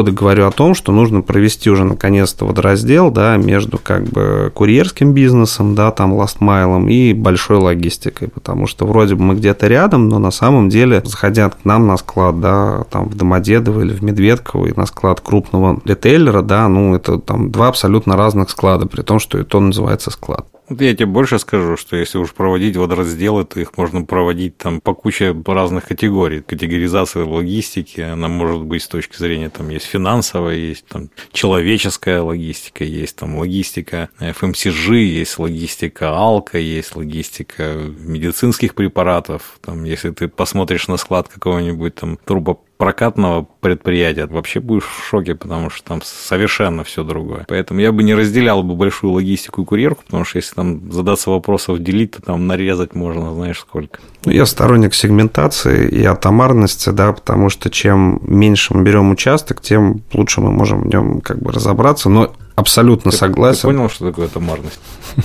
говорю о том, что нужно провести уже наконец-то водораздел, да, между как бы курьерским бизнесом, да, там last mile и большой логистикой, потому что вроде бы мы где-то рядом, но на самом деле, заходя к нам на склад, да, там в Домодедово или в Медведково, и на склад крупного ритейлера, да, ну, это там два абсолютно разных склада, при том, что это называется склад.
Вот я тебе больше скажу, что если уж проводить водоразделы, то их можно проводить там по куче разных категорий. Категоризация логистики, она может быть с точки зрения, там есть финансовая, есть там человеческая логистика, есть там логистика эф эм си джи, есть логистика алко, есть логистика медицинских препаратов. Там, если ты посмотришь на склад какого-нибудь там трубопрокатного предприятия, вообще будешь в шоке, потому что там совершенно все другое. Поэтому я бы не разделял бы большую логистику и курьерку, потому что если там задаться вопросов делить, то там нарезать можно, знаешь, сколько.
Ну, я сторонник сегментации и атомарности, да, потому что чем меньше мы берем участок, тем лучше мы можем в нем как бы разобраться, но абсолютно
ты,
согласен.
Ты понял, что такое атомарность?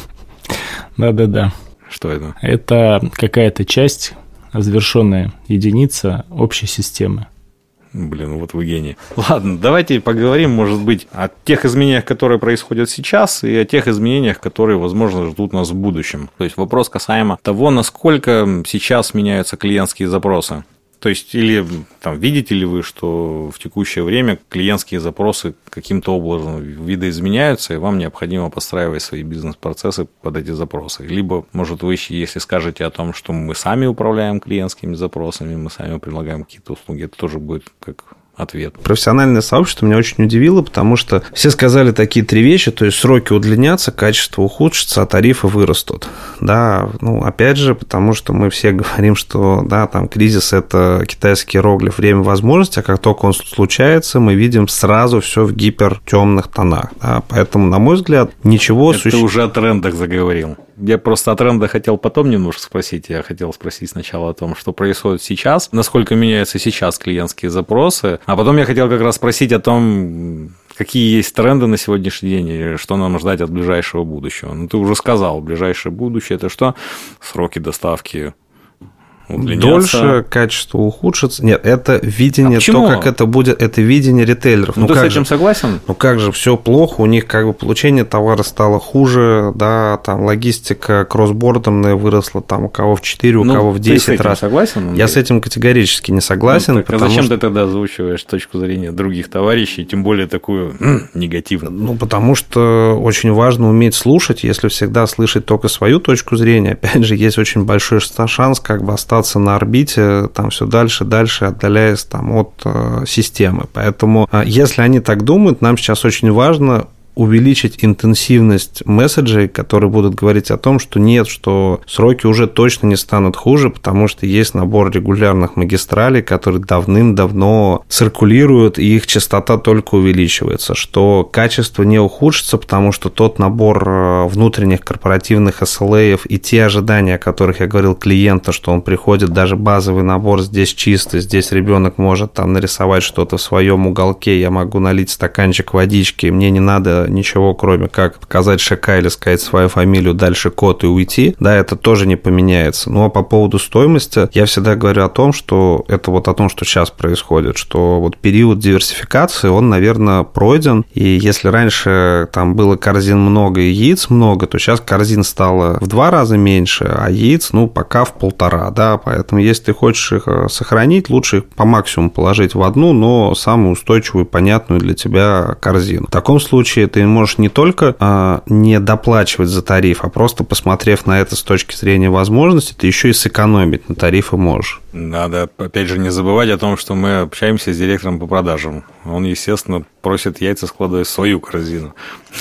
Да-да-да.
Что это?
Это какая-то часть, завершенная единица общей системы.
Блин, вот вы гений. Ладно, давайте поговорим, может быть, о тех изменениях, которые происходят сейчас, и о тех изменениях, которые, возможно, ждут нас в будущем. То есть вопрос касаемо того, насколько сейчас меняются клиентские запросы. То есть, или там, видите ли вы, что в текущее время клиентские запросы каким-то образом видоизменяются, и вам необходимо подстраивать свои бизнес-процессы под эти запросы. Либо, может, вы, если скажете о том, что мы сами управляем клиентскими запросами, мы сами предлагаем какие-то услуги, это тоже будет как ответ.
Профессиональное сообщество меня очень удивило, потому что все сказали такие три вещи, то есть сроки удлинятся, качество ухудшится, а тарифы вырастут. Да, ну, опять же, потому что мы все говорим, что, да, там кризис – это китайский иероглиф, время возможностей, а как только он случается, мы видим сразу все в гипертемных тонах. Да, поэтому, на мой взгляд, ничего...
Это суще... ты уже о трендах заговорил. Я просто о трендах хотел потом немножко спросить. Я хотел спросить сначала о том, что происходит сейчас, насколько меняются сейчас клиентские запросы, а потом я хотел как раз спросить о том, какие есть тренды на сегодняшний день, и что нам ждать от ближайшего будущего. Ну, ты уже сказал, ближайшее будущее – это что? Сроки доставки удлинятся.
Дольше, качество ухудшится. Нет, это видение,
а
то, как это будет, это видение ритейлеров.
Ну, ну ты с этим же, согласен?
Ну, как же, все плохо, у них как бы получение товара стало хуже, да, там логистика кроссбордерная выросла, там у кого в четыре, у ну, кого в десять раз.
Ты с этим согласен? Андрей?
Я с этим категорически не согласен.
Ну, так, а зачем что... ты тогда озвучиваешь точку зрения других товарищей, тем более такую м- негативную?
Ну, потому что очень важно уметь слушать, если всегда слышать только свою точку зрения, опять же, есть очень большой шанс как бы остаться на орбите, там все дальше, дальше, отдаляясь там от э, системы. Поэтому, э, если они так думают, нам сейчас очень важно увеличить интенсивность месседжей, которые будут говорить о том, что нет, что сроки уже точно не станут хуже, потому что есть набор регулярных магистралей, которые давным-давно циркулируют, и их частота только увеличивается, что качество не ухудшится, потому что тот набор внутренних корпоративных эс эл эй и те ожидания, о которых я говорил клиента, что он приходит, даже базовый набор здесь чистый, здесь ребенок может там нарисовать что-то в своем уголке, я могу налить стаканчик водички, мне не надо ничего, кроме как показать ШК или сказать свою фамилию, дальше код и уйти, да, это тоже не поменяется. Ну, а по поводу стоимости, я всегда говорю о том, что это вот о том, что сейчас происходит, что вот период диверсификации, он, наверное, пройден, и если раньше там было корзин много и яиц много, то сейчас корзин стало в два раза меньше, а яиц, ну, пока в полтора, да, поэтому если ты хочешь их сохранить, лучше их по максимуму положить в одну, но самую устойчивую, понятную для тебя корзину. В таком случае ты можешь не только а, не доплачивать за тариф, а просто посмотрев на это с точки зрения возможностей, ты еще и сэкономить на тарифы можешь.
Надо, опять же, не забывать о том, что мы общаемся с директором по продажам. Он, естественно, просит яйца складывать в свою корзину.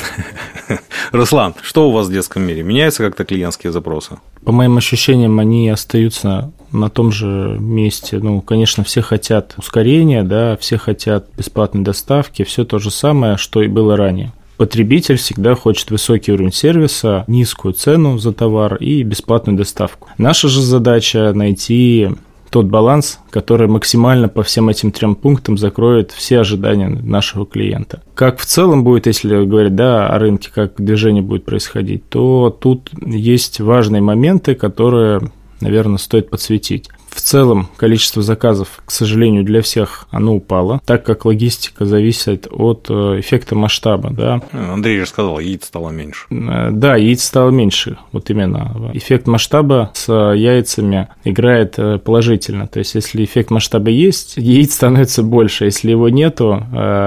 Руслан, что у вас в детском мире? Меняются как-то клиентские запросы?
По моим ощущениям, они остаются на том же месте. Ну, конечно, все хотят ускорения, да, все хотят бесплатной доставки, все то же самое, что и было ранее. Потребитель всегда хочет высокий уровень сервиса, низкую цену за товар и бесплатную доставку. Наша же задача найти тот баланс, который максимально по всем этим трем пунктам закроет все ожидания нашего клиента. Как в целом будет, если говорить, да, о рынке, как движение будет происходить, то тут есть важные моменты, которые, наверное, стоит подсветить. В в целом количество заказов, к сожалению, для всех оно упало, так как логистика зависит от эффекта масштаба. Да.
Андрей же сказал, яиц стало меньше.
Да, яиц стало меньше. Вот именно. Эффект масштаба с яйцами играет положительно. То есть, если эффект масштаба есть, яиц становится больше. Если его нету,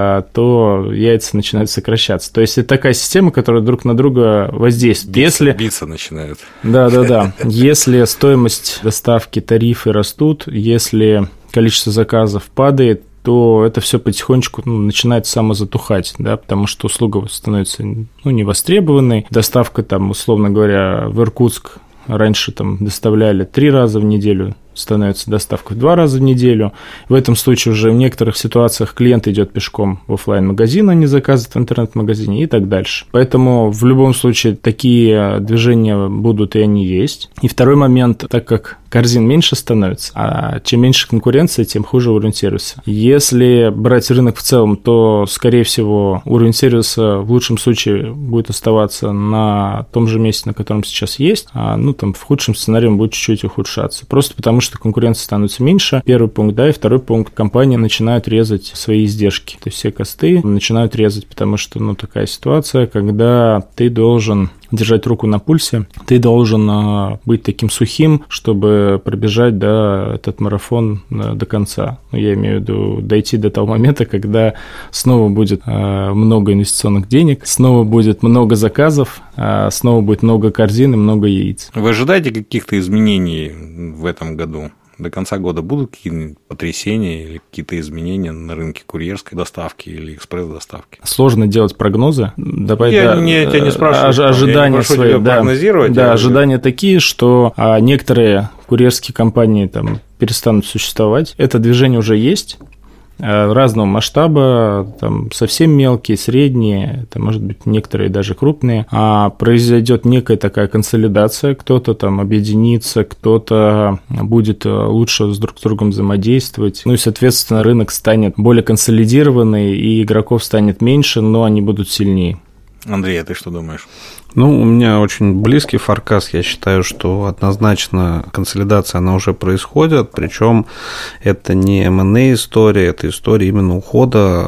то яйца начинают сокращаться. То есть, это такая система, которая друг на друга воздействует.
Биться,
если...
биться начинают.
Да, да, да. Если стоимость доставки, тарифы растут, если количество заказов падает, то это все потихонечку ну, начинает самозатухать, да, потому что услуга становится ну, невостребованной. Доставка, там, условно говоря, в Иркутск раньше там доставляли три раза в неделю, становится доставка в два раза в неделю. В этом случае уже в некоторых ситуациях клиент идет пешком в офлайн-магазин, а не заказывает в интернет-магазине и так дальше. Поэтому в любом случае такие движения будут и они есть. И второй момент, так как корзин меньше становится, а чем меньше конкуренции, тем хуже уровень сервиса. Если брать рынок в целом, то, скорее всего, уровень сервиса в лучшем случае будет оставаться на том же месте, на котором сейчас есть, а ну, там, в худшем сценарии он будет чуть-чуть ухудшаться. Просто потому, что конкуренция становится меньше. Первый пункт, да, и второй пункт. Компании начинают резать свои издержки. То есть все косты начинают резать, потому что, ну, такая ситуация, когда ты должен держать руку на пульсе, ты должен а, быть таким сухим, чтобы пробежать, да, этот марафон а, до конца. Ну, я имею в виду дойти до того момента, когда снова будет а, много инвестиционных денег, снова будет много заказов, а, снова будет много корзин и много яиц.
Вы ожидаете каких-то изменений в этом году? До конца года будут какие-то потрясения или какие-то изменения на рынке курьерской доставки или экспресс-доставки?
Сложно делать прогнозы. Давай,
я
да,
не, тебя не спрашиваю.
Ож, ожидания
я не прошу
свои,
тебя
да,
прогнозировать.
Да, ожидания такие, что а, некоторые курьерские компании там перестанут существовать. Это движение уже есть. Разного масштаба, там совсем мелкие, средние, это, может быть, некоторые даже крупные, а произойдет некая такая консолидация, кто-то там объединится, кто-то будет лучше с друг с другом взаимодействовать, ну и, соответственно, рынок станет более консолидированный, и игроков станет меньше, но они будут сильнее.
Андрей, а ты что думаешь?
Ну, у меня очень близкий форкаст. Я считаю, что однозначно консолидация, она уже происходит, причем это не эм энд эй-история, это история именно ухода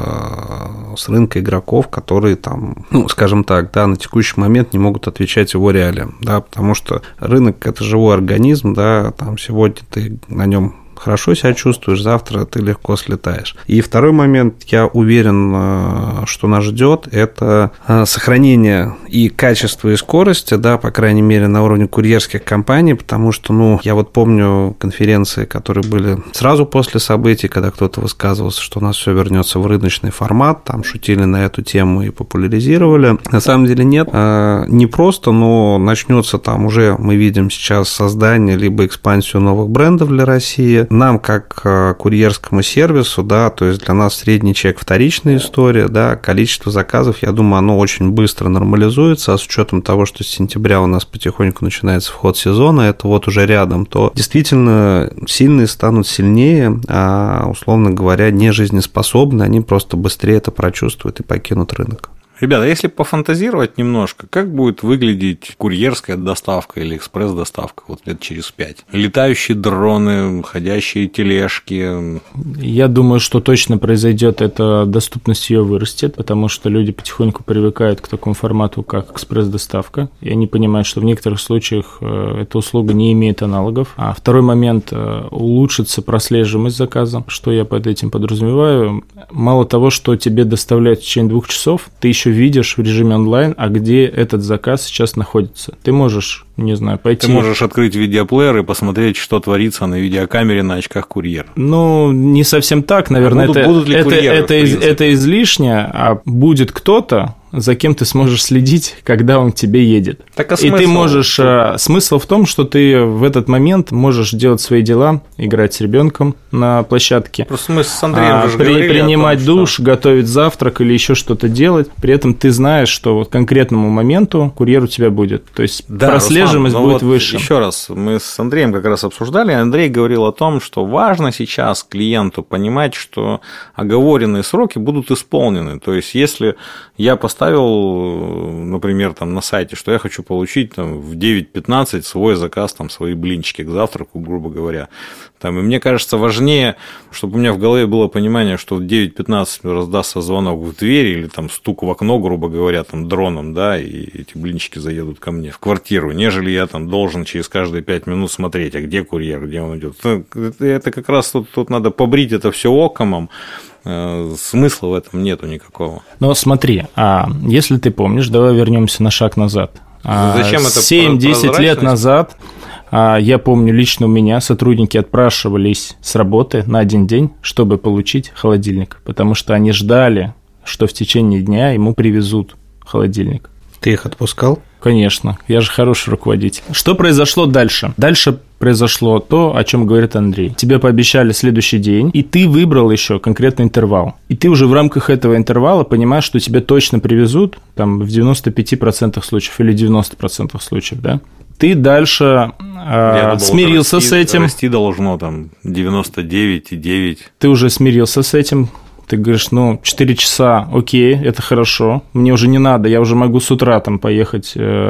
с рынка игроков, которые там, ну, скажем так, да, на текущий момент не могут отвечать его реалиям, да, потому что рынок – это живой организм, да, там сегодня ты на нем хорошо себя чувствуешь, завтра ты легко слетаешь. И второй момент, я уверен, что нас ждет, это сохранение и качества, и скорости, да, по крайней мере, на уровне курьерских компаний, потому что, ну, я вот помню конференции, которые были сразу после событий, когда кто-то высказывался, что у нас все вернется в рыночный формат, там шутили на эту тему и популяризировали. На самом деле нет, не просто, но начнется там уже, мы видим сейчас создание либо экспансию новых брендов для России. Нам, как курьерскому сервису, да, то есть для нас средний чек вторичная история, да, количество заказов, я думаю, оно очень быстро нормализуется, а с учетом того, что с сентября у нас потихоньку начинается вход сезона, это вот уже рядом, то действительно сильные станут сильнее, а, условно говоря, нежизнеспособные, они просто быстрее это прочувствуют и покинут рынок.
Ребята, если пофантазировать немножко, как будет выглядеть курьерская доставка или экспресс-доставка вот лет через пять? Летающие дроны, ходящие тележки.
Я думаю, что точно произойдет это, доступность ее вырастет, потому что люди потихоньку привыкают к такому формату, как экспресс-доставка, и они понимают, что в некоторых случаях эта услуга не имеет аналогов. А второй момент – улучшится прослеживаемость заказа. Что я под этим подразумеваю? Мало того, что тебе доставляют в течение двух часов, ты еще видишь в режиме онлайн, а где этот заказ сейчас находится. Ты можешь, не знаю, пойти...
Ты можешь открыть видеоплеер и посмотреть, что творится на видеокамере на очках курьера.
Ну, не совсем так, наверное. А будут, это, будут ли это, курьеры, это, из, это излишне, а будет кто-то, за кем ты сможешь следить, когда он к тебе едет. Так, а смысл? И ты можешь... А, смысл в том, что ты в этот момент можешь делать свои дела, играть с ребенком на площадке.
Просто мы с Андреем
а,
уже
при, принимать
том,
душ, что... готовить завтрак или еще что-то делать. При этом ты знаешь, что вот к конкретному моменту курьер у тебя будет. То есть да, прослеживаемость Руслан, будет вот выше.
Еще раз, мы с Андреем как раз обсуждали. Андрей говорил о том, что важно сейчас клиенту понимать, что оговоренные сроки будут исполнены. То есть если я поставил поставил, например, там на сайте, что я хочу получить там, в девять пятнадцать свой заказ, там, свои блинчики к завтраку, грубо говоря. Там, и мне кажется, важнее, чтобы у меня в голове было понимание, что в девять пятнадцать раздастся звонок в дверь или там стук в окно, грубо говоря, там, дроном, да, и эти блинчики заедут ко мне в квартиру, нежели я там должен через каждые пять минут смотреть, а где курьер, где он идет. Это как раз тут, тут надо побрить это все окомом. Смысла в этом нету никакого.
Но смотри, а если ты помнишь, давай вернемся на шаг назад.
Зачем это?
семь-десять лет назад, я помню, лично у меня сотрудники отпрашивались с работы на один день, чтобы получить холодильник, потому что они ждали, что в течение дня ему привезут холодильник.
Ты их отпускал?
Конечно, я же хороший руководитель. Что произошло дальше? Дальше произошло то, о чем говорит Андрей. Тебе пообещали следующий день, и ты выбрал еще конкретный интервал. И ты уже в рамках этого интервала понимаешь, что тебе точно привезут там, в девяносто пять процентов случаев или девяносто процентов случаев, да? Ты дальше э, думал, смирился
расти,
с этим.
Расти должно там девяносто девять и девять.
Ты уже смирился с этим. Ты говоришь, ну, четыре часа, окей, это хорошо, мне уже не надо, я уже могу с утра там поехать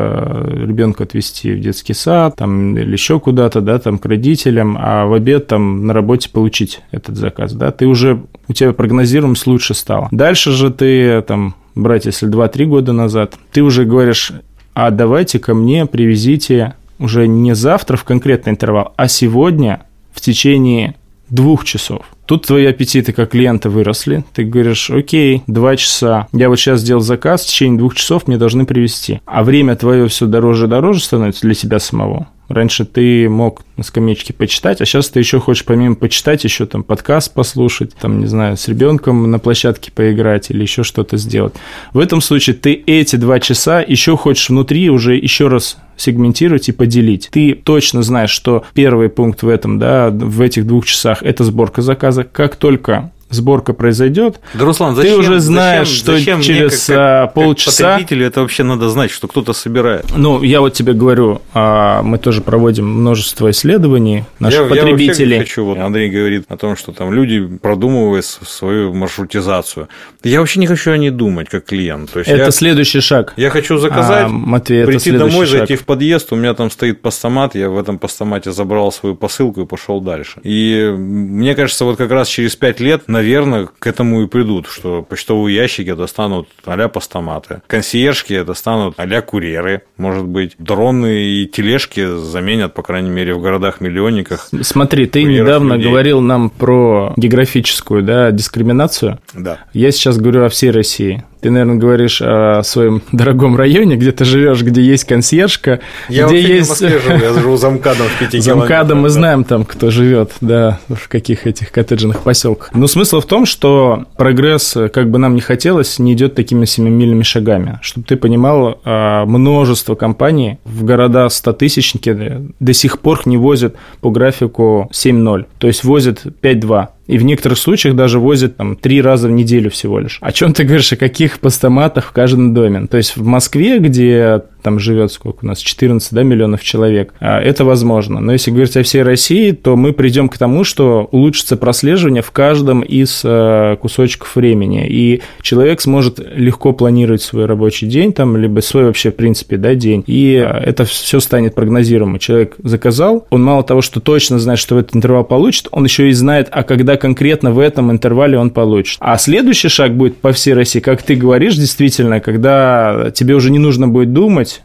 э, ребенка отвезти в детский сад, там, или еще куда-то, да, там, к родителям, а в обед там на работе получить этот заказ, да, ты уже, у тебя прогнозируемость лучше стала. Дальше же ты, там, брать, если два-три года назад, ты уже говоришь, а давайте ко мне привезите уже не завтра в конкретный интервал, а сегодня в течение двух часов. Тут твои аппетиты как клиента выросли. Ты говоришь, окей, два часа. Я вот сейчас сделал заказ, в течение двух часов мне должны привезти. А время твое все дороже и дороже становится для тебя самого. Раньше ты мог на скамеечке почитать, а сейчас ты еще хочешь помимо почитать, еще там подкаст послушать, там, не знаю, с ребенком на площадке поиграть или еще что-то сделать. В этом случае ты эти два часа еще хочешь внутри уже еще раз сегментировать и поделить. Ты точно знаешь, что первый пункт в этом, да, в этих двух часах – это сборка заказа. Как только сборка произойдет,
да, Руслан, зачем,
ты уже знаешь,
зачем,
что
зачем
через
мне, как, как,
полчаса...
Как потребителю это вообще надо знать, что кто-то собирает.
Ну, я вот тебе говорю, мы тоже проводим множество исследований наших
я,
потребителей.
Я вообще хочу, вот Андрей говорит о том, что там люди продумывают свою маршрутизацию. Я вообще не хочу о ней думать, как клиент. То есть
это
я,
следующий шаг.
Я хочу заказать,
а, Матвей,
прийти домой,
шаг.
зайти в подъезд, у меня там стоит постамат, я в этом постамате забрал свою посылку и пошел дальше. И мне кажется, вот как раз через пять лет, наверное, к этому и придут, что почтовые ящики достанут а-ля постаматы, консьержки достанут а-ля курьеры, может быть, дроны и тележки заменят, по крайней мере, в городах-миллионниках.
Смотри, ты недавно людей. говорил нам про географическую, да, дискриминацию.
Да.
Я сейчас говорю о всей России. Ты, наверное, говоришь о своем дорогом районе, где ты живешь, где есть консьержка.
Я
где
вообще
есть...
не в Москве живу, я живу за МКАДом в пяти
За МКАДом мы знаем там, кто живет, да, в каких этих коттеджных поселках. Но смысл в том, что прогресс, как бы нам ни хотелось, не идет такими семимильными шагами. Чтобы ты понимал, множество компаний в города стотысячники до сих пор не возят по графику семь ноль, то есть возят пять два. И в некоторых случаях даже возят там три раза в неделю всего лишь. О чем ты говоришь, о каких постаматах в каждом доме? То есть в Москве, где там живет сколько у нас, четырнадцать, да, миллионов человек, это возможно. Но если говорить о всей России, то мы придем к тому, что улучшится прослеживание в каждом из кусочков времени. И человек сможет легко планировать свой рабочий день, там, либо свой вообще, в принципе, да, день. И это все станет прогнозируемо. Человек заказал, он мало того, что точно знает, что в этот интервал получит, он еще и знает, а когда конкретно в этом интервале он получит. А следующий шаг будет по всей России, как ты говоришь, действительно, когда тебе уже не нужно будет думать,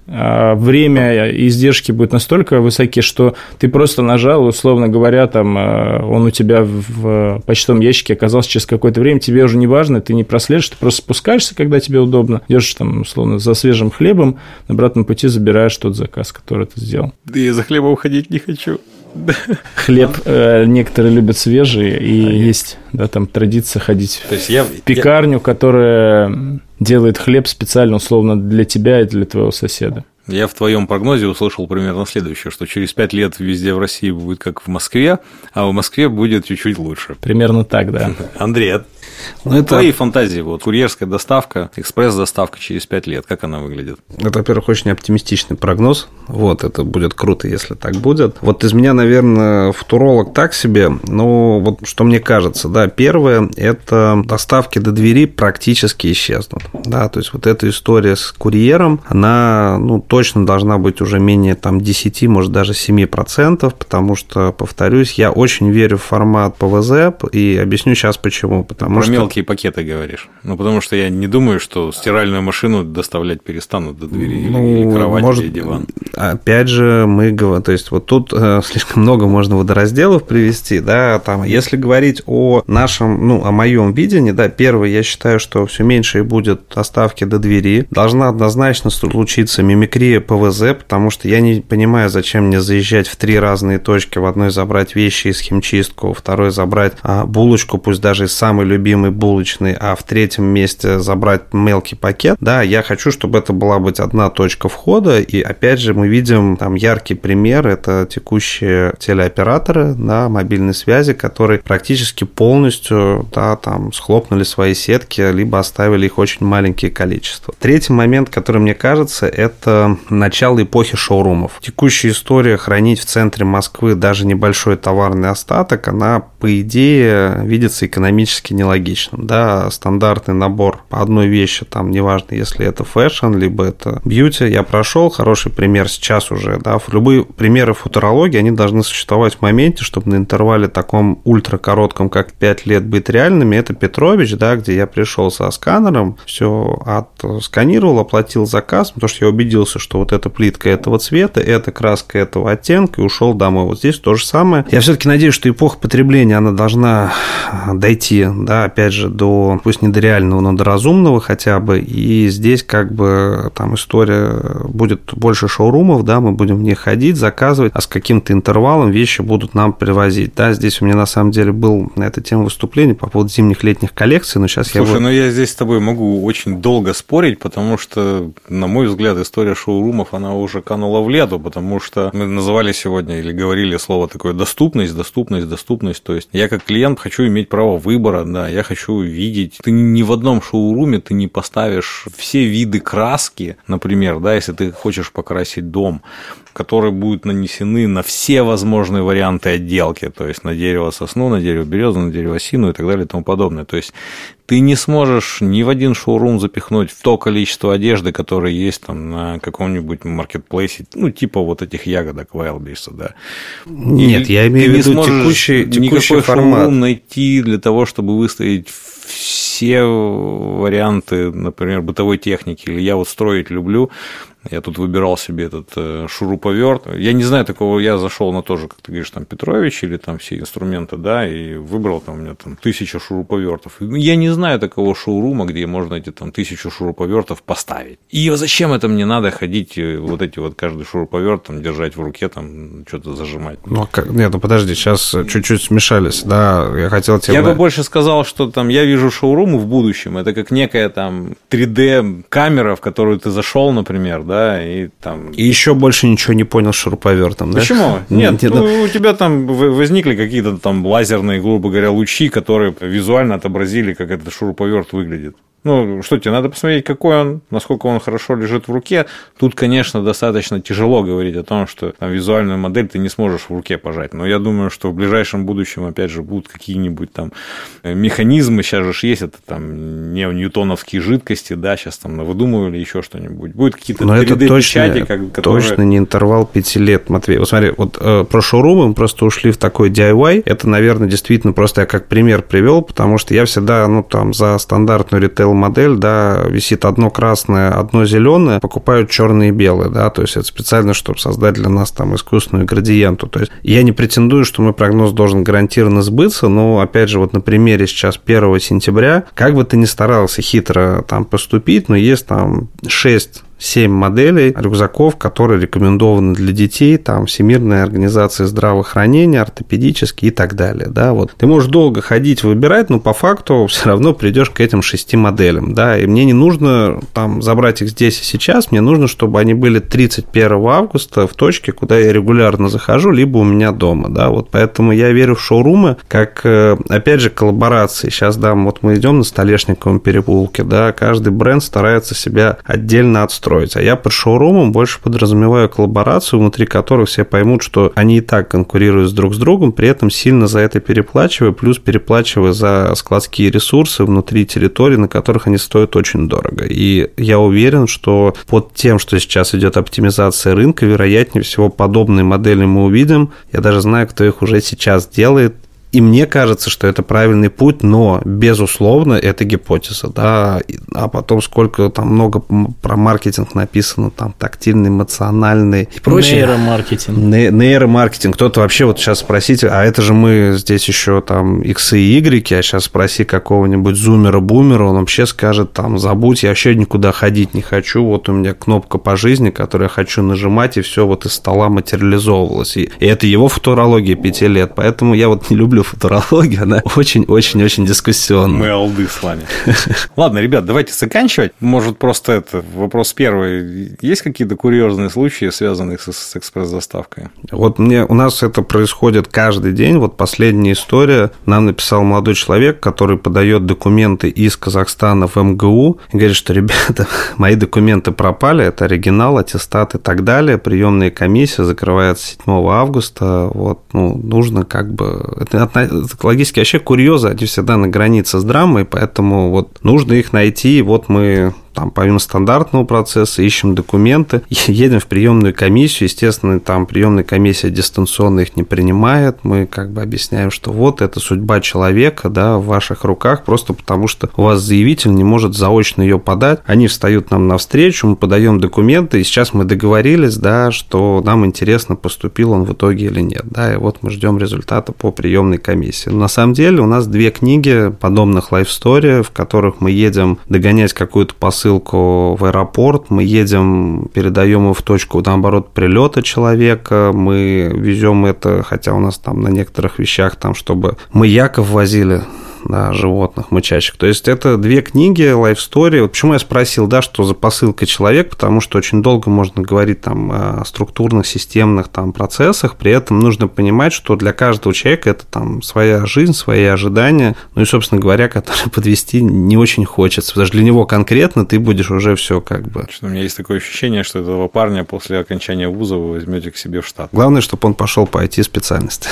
время и издержки будут настолько высоки, что ты просто нажал, условно говоря, там он у тебя в почтовом ящике оказался через какое-то время, тебе уже не важно, ты не прослеживаешь, ты просто спускаешься, когда тебе удобно, идешь там, условно, за свежим хлебом, на обратном пути забираешь тот заказ, который ты сделал.
Да я за хлебом ходить не хочу.
Хлеб э, некоторые любят свежий, и а есть, да, там традиция ходить
То есть я,
в пекарню, я... которая делает хлеб специально, условно, для тебя и для твоего соседа.
Я в твоем прогнозе услышал примерно следующее, что через пять лет везде в России будет как в Москве, а в Москве будет чуть-чуть лучше.
Примерно так, да.
Андрей, Ну, это... Твои фантазии, вот курьерская доставка, экспресс-доставка через пять лет, как она выглядит?
Это, во-первых, очень оптимистичный прогноз. Вот, это будет круто, если так будет. Вот из меня, наверное, футуролог так себе, но вот что мне кажется, да, первое, это доставки до двери практически исчезнут. Да, то есть вот эта история с курьером, она, ну, точно должна быть уже менее там десять, может, даже семь процентов, потому что, повторюсь, я очень верю в формат пэ вэ зэ, и объясню сейчас почему. Потому
Про
что...
мелкие пакеты говоришь. Ну, потому что я не думаю, что стиральную машину доставлять перестанут до двери, ну, или кровать, может, или диван.
Опять же, мы говорим, то есть вот тут э, слишком много можно водоразделов привести, да, там, если говорить о нашем, ну, о моем видении, да, первое, я считаю, что все меньше и будет доставки до двери, должна однозначно случиться мимикрия пэ вэ зэ, потому что я не понимаю, зачем мне заезжать в три разные точки, в одной забрать вещи из химчистку, во второй забрать а, булочку, пусть даже из самой любимой булочной, а в третьем месте забрать мелкий пакет, да, я хочу, чтобы это была быть одна точка входа, и опять же мы видим там яркий пример, это текущие телеоператоры на мобильной связи, которые практически полностью, да, там схлопнули свои сетки, либо оставили их очень маленькие количества. Третий момент, который мне кажется, это начало эпохи шоурумов. Текущая история хранить в центре Москвы даже небольшой товарный остаток, она, по идее, видится экономически нелогичным. Да, стандартный набор по одной вещи, там, неважно, если это фэшн, либо это бьюти, я прошел, хороший пример сейчас уже, да, любые примеры футурологии, они должны существовать в моменте, чтобы на интервале таком ультракоротком, как пять лет, быть реальными. Это Петрович, да, где я пришел со сканером, все отсканировал, оплатил заказ, потому что я убедился, что вот эта плитка этого цвета, эта краска этого оттенка, и ушел домой. Вот здесь то же самое. Я все-таки надеюсь, что эпоха потребления, она должна дойти, да, опять же, до, пусть не до реального, но до разумного хотя бы, и здесь как бы там история, будет больше шоурумов, да, мы будем в них ходить, заказывать, а с каким-то интервалом вещи будут нам привозить, да, здесь у меня на самом деле был на эту тему выступление по поводу зимних, летних коллекций, но сейчас
Слушай,
я...
Слушай, ну я здесь с тобой могу очень долго спорить, потому что, на мой взгляд, история шоурумов, она уже канула в лету, потому что мы называли сегодня или говорили слово такое доступность, доступность, доступность, то есть я как клиент хочу иметь право выбора, да, я хочу видеть, ты ни в одном шоуруме ты не поставишь все виды краски, например, да, если ты хочешь покрасить дом, которые будут нанесены на все возможные варианты отделки, то есть на дерево сосну, на дерево березу, на дерево осину и так далее и тому подобное. То есть ты не сможешь ни в один шоурум запихнуть то количество одежды, которое есть там на каком-нибудь маркетплейсе, ну, типа вот этих ягодок Wildberries, да.
Нет, и я имею в виду текущий, текущий
никакой
формат.
Шоурум найти для того, чтобы выставить все варианты, например, бытовой техники, или я вот строить люблю. Я тут выбирал себе этот э, шуруповерт. Я не знаю такого, я зашел на тоже, как ты говоришь, там Петрович или там все инструменты, да, и выбрал там у меня там тысяча шуруповертов. Я не знаю такого шоурума, где можно эти там тысячу шуруповертов поставить. И зачем это мне надо ходить, вот эти вот каждый шуруповерт там держать в руке, там что-то зажимать?
Ну, как... Нет, ну подожди, сейчас чуть-чуть смешались, да, я хотел тебе...
Я бы больше сказал, что там я вижу шоурумы в будущем, это как некая там три дэ-камера, в которую ты зашел, например, да, и там...
И еще больше ничего не понял с шуруповертом, да?
Почему? Нет, Нет ну, ну... у тебя там возникли какие-то там лазерные, грубо говоря, лучи, которые визуально отобразили, как этот шуруповерт выглядит. Ну, что тебе, надо посмотреть, какой он, насколько он хорошо лежит в руке. Тут, конечно, достаточно тяжело говорить о том, что там, визуальную модель ты не сможешь в руке пожать. Но я думаю, что в ближайшем будущем, опять же, будут какие-нибудь там механизмы. Сейчас же есть это там не ньютоновские жидкости, да, сейчас там выдумывали еще что-нибудь. Будут какие-то три дэ-печати, которые...
точно не интервал пяти лет, Матвей. Вот смотри, вот э, про шоурумы мы просто ушли в такой ди ай вай. Это, наверное, действительно просто я как пример привел, потому что я всегда, ну, там, за стандартную ритейл модель, да, висит одно красное, одно зеленое, покупают черные и белые, да, то есть это специально, чтобы создать для нас там искусственную градиенту. То есть я не претендую, что мой прогноз должен гарантированно сбыться, но, опять же, вот на примере сейчас первого сентября, как бы ты ни старался хитро там поступить, но есть там шесть семь моделей рюкзаков, которые рекомендованы для детей, там, Всемирная организация здравоохранения, ортопедические и так далее, да, вот. Ты можешь долго ходить, выбирать, но по факту все равно придешь к этим шести моделям, да, и мне не нужно там забрать их здесь и сейчас, мне нужно, чтобы они были тридцать первого августа в точке, куда я регулярно захожу, либо у меня дома, да, вот, поэтому я верю в шоурумы, как, опять же, коллаборации. Сейчас, да, вот мы идем на Столешниковом переулке, да, каждый бренд старается себя отдельно отстроить, а я под шоурумом больше подразумеваю коллаборацию, внутри которой все поймут, что они и так конкурируют друг с другом, при этом сильно за это переплачивая, плюс переплачивая за складские ресурсы внутри территорий, на которых они стоят очень дорого. И я уверен, что под тем, что сейчас идет оптимизация рынка, вероятнее всего подобные модели мы увидим. Я даже знаю, кто их уже сейчас делает. И мне кажется, что это правильный путь, но, безусловно, это гипотеза, да, а потом сколько там много про маркетинг написано, там, тактильный, эмоциональный и прочее.
Нейромаркетинг.
Не- нейромаркетинг. Кто-то вообще вот сейчас спросите, а это же мы здесь еще там иксы и игреки, а сейчас спроси какого-нибудь зумера-бумера, он вообще скажет, там, забудь, я вообще никуда ходить не хочу, вот у меня кнопка по жизни, которую я хочу нажимать, и все вот из стола материализовывалось. И, и это его футурология пяти лет, поэтому я вот не люблю футурологию, она очень-очень-очень дискуссионная.
Мы олды с вами. Ладно, ребят, давайте заканчивать. Может, просто это вопрос первый. Есть какие-то курьезные случаи, связанные с, с экспресс-доставкой?
Вот мне, у нас это происходит каждый день. Вот последняя история. Нам написал молодой человек, который подает документы из Казахстана в эм гэ у, и говорит, что, ребята, мои документы пропали, это оригинал, аттестат и так далее. Приемная комиссия закрывается седьмого августа. Вот, ну, нужно как бы... Это логически вообще курьезы, они всегда на границе с драмой, поэтому вот нужно их найти, и вот мы там, помимо стандартного процесса, ищем документы, едем в приемную комиссию, естественно, там приемная комиссия дистанционно их не принимает, мы как бы объясняем, что вот это судьба человека, да, в ваших руках, просто потому что у вас заявитель не может заочно ее подать, они встают нам навстречу, мы подаем документы, и сейчас мы договорились, да, что нам интересно, поступил он в итоге или нет, да, и вот мы ждем результата по приемной комиссии. Но на самом деле у нас две книги подобных life story, в которых мы едем догонять какую-то посылку ссылку в аэропорт, мы едем, передаем его в точку, наоборот, прилета человека, мы везем это, хотя у нас там на некоторых вещах, там, чтобы мы яков возили, да, животных, мычащих. То есть это две книги, life story. Вот почему я спросил, да, что за посылка человек, потому что очень долго можно говорить там о структурных, системных там процессах, при этом нужно понимать, что для каждого человека это там своя жизнь, свои ожидания, ну и, собственно говоря, которые подвести не очень хочется, потому что для него конкретно ты будешь уже все как бы...
Что у меня есть такое ощущение, что этого парня после окончания вуза вы возьмете к себе в штат.
Главное, чтобы он пошел по ай ти-специальности.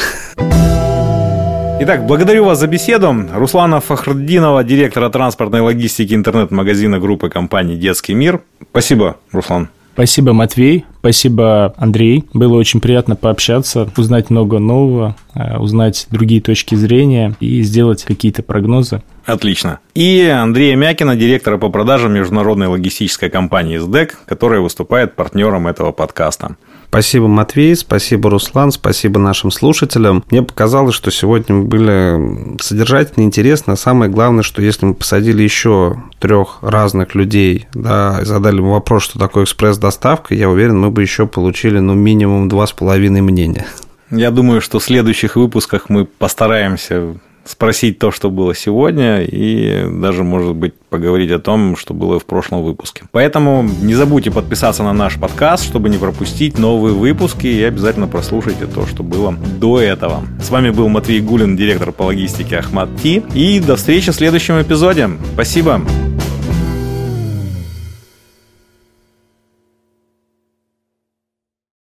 Итак, благодарю вас за беседу. Руслана Фахрутдинова, директора транспортной логистики интернет-магазина группы компаний «Детский мир». Спасибо, Руслан.
Спасибо, Матвей. Спасибо, Андрей. Было очень приятно пообщаться, узнать много нового, узнать другие точки зрения и сделать какие-то прогнозы.
Отлично. И Андрея Мякина, директора по продажам международной логистической компании эс дэ ка, которая выступает партнером этого подкаста.
Спасибо, Матвей, спасибо, Руслан, спасибо нашим слушателям. Мне показалось, что сегодня мы были содержательно интересны. А самое главное, что если мы посадили еще трех разных людей, да, и задали им вопрос, что такое экспресс-доставка, я уверен, мы бы еще получили, ну, минимум два с половиной мнения.
Я думаю, что в следующих выпусках мы постараемся спросить то, что было сегодня, и даже, может быть, поговорить о том, что было в прошлом выпуске. Поэтому не забудьте подписаться на наш подкаст, чтобы не пропустить новые выпуски, и обязательно прослушайте то, что было до этого. С вами был Матвей Гулин, директор по логистике Ахмад Ти, и до встречи в следующем эпизоде. Спасибо!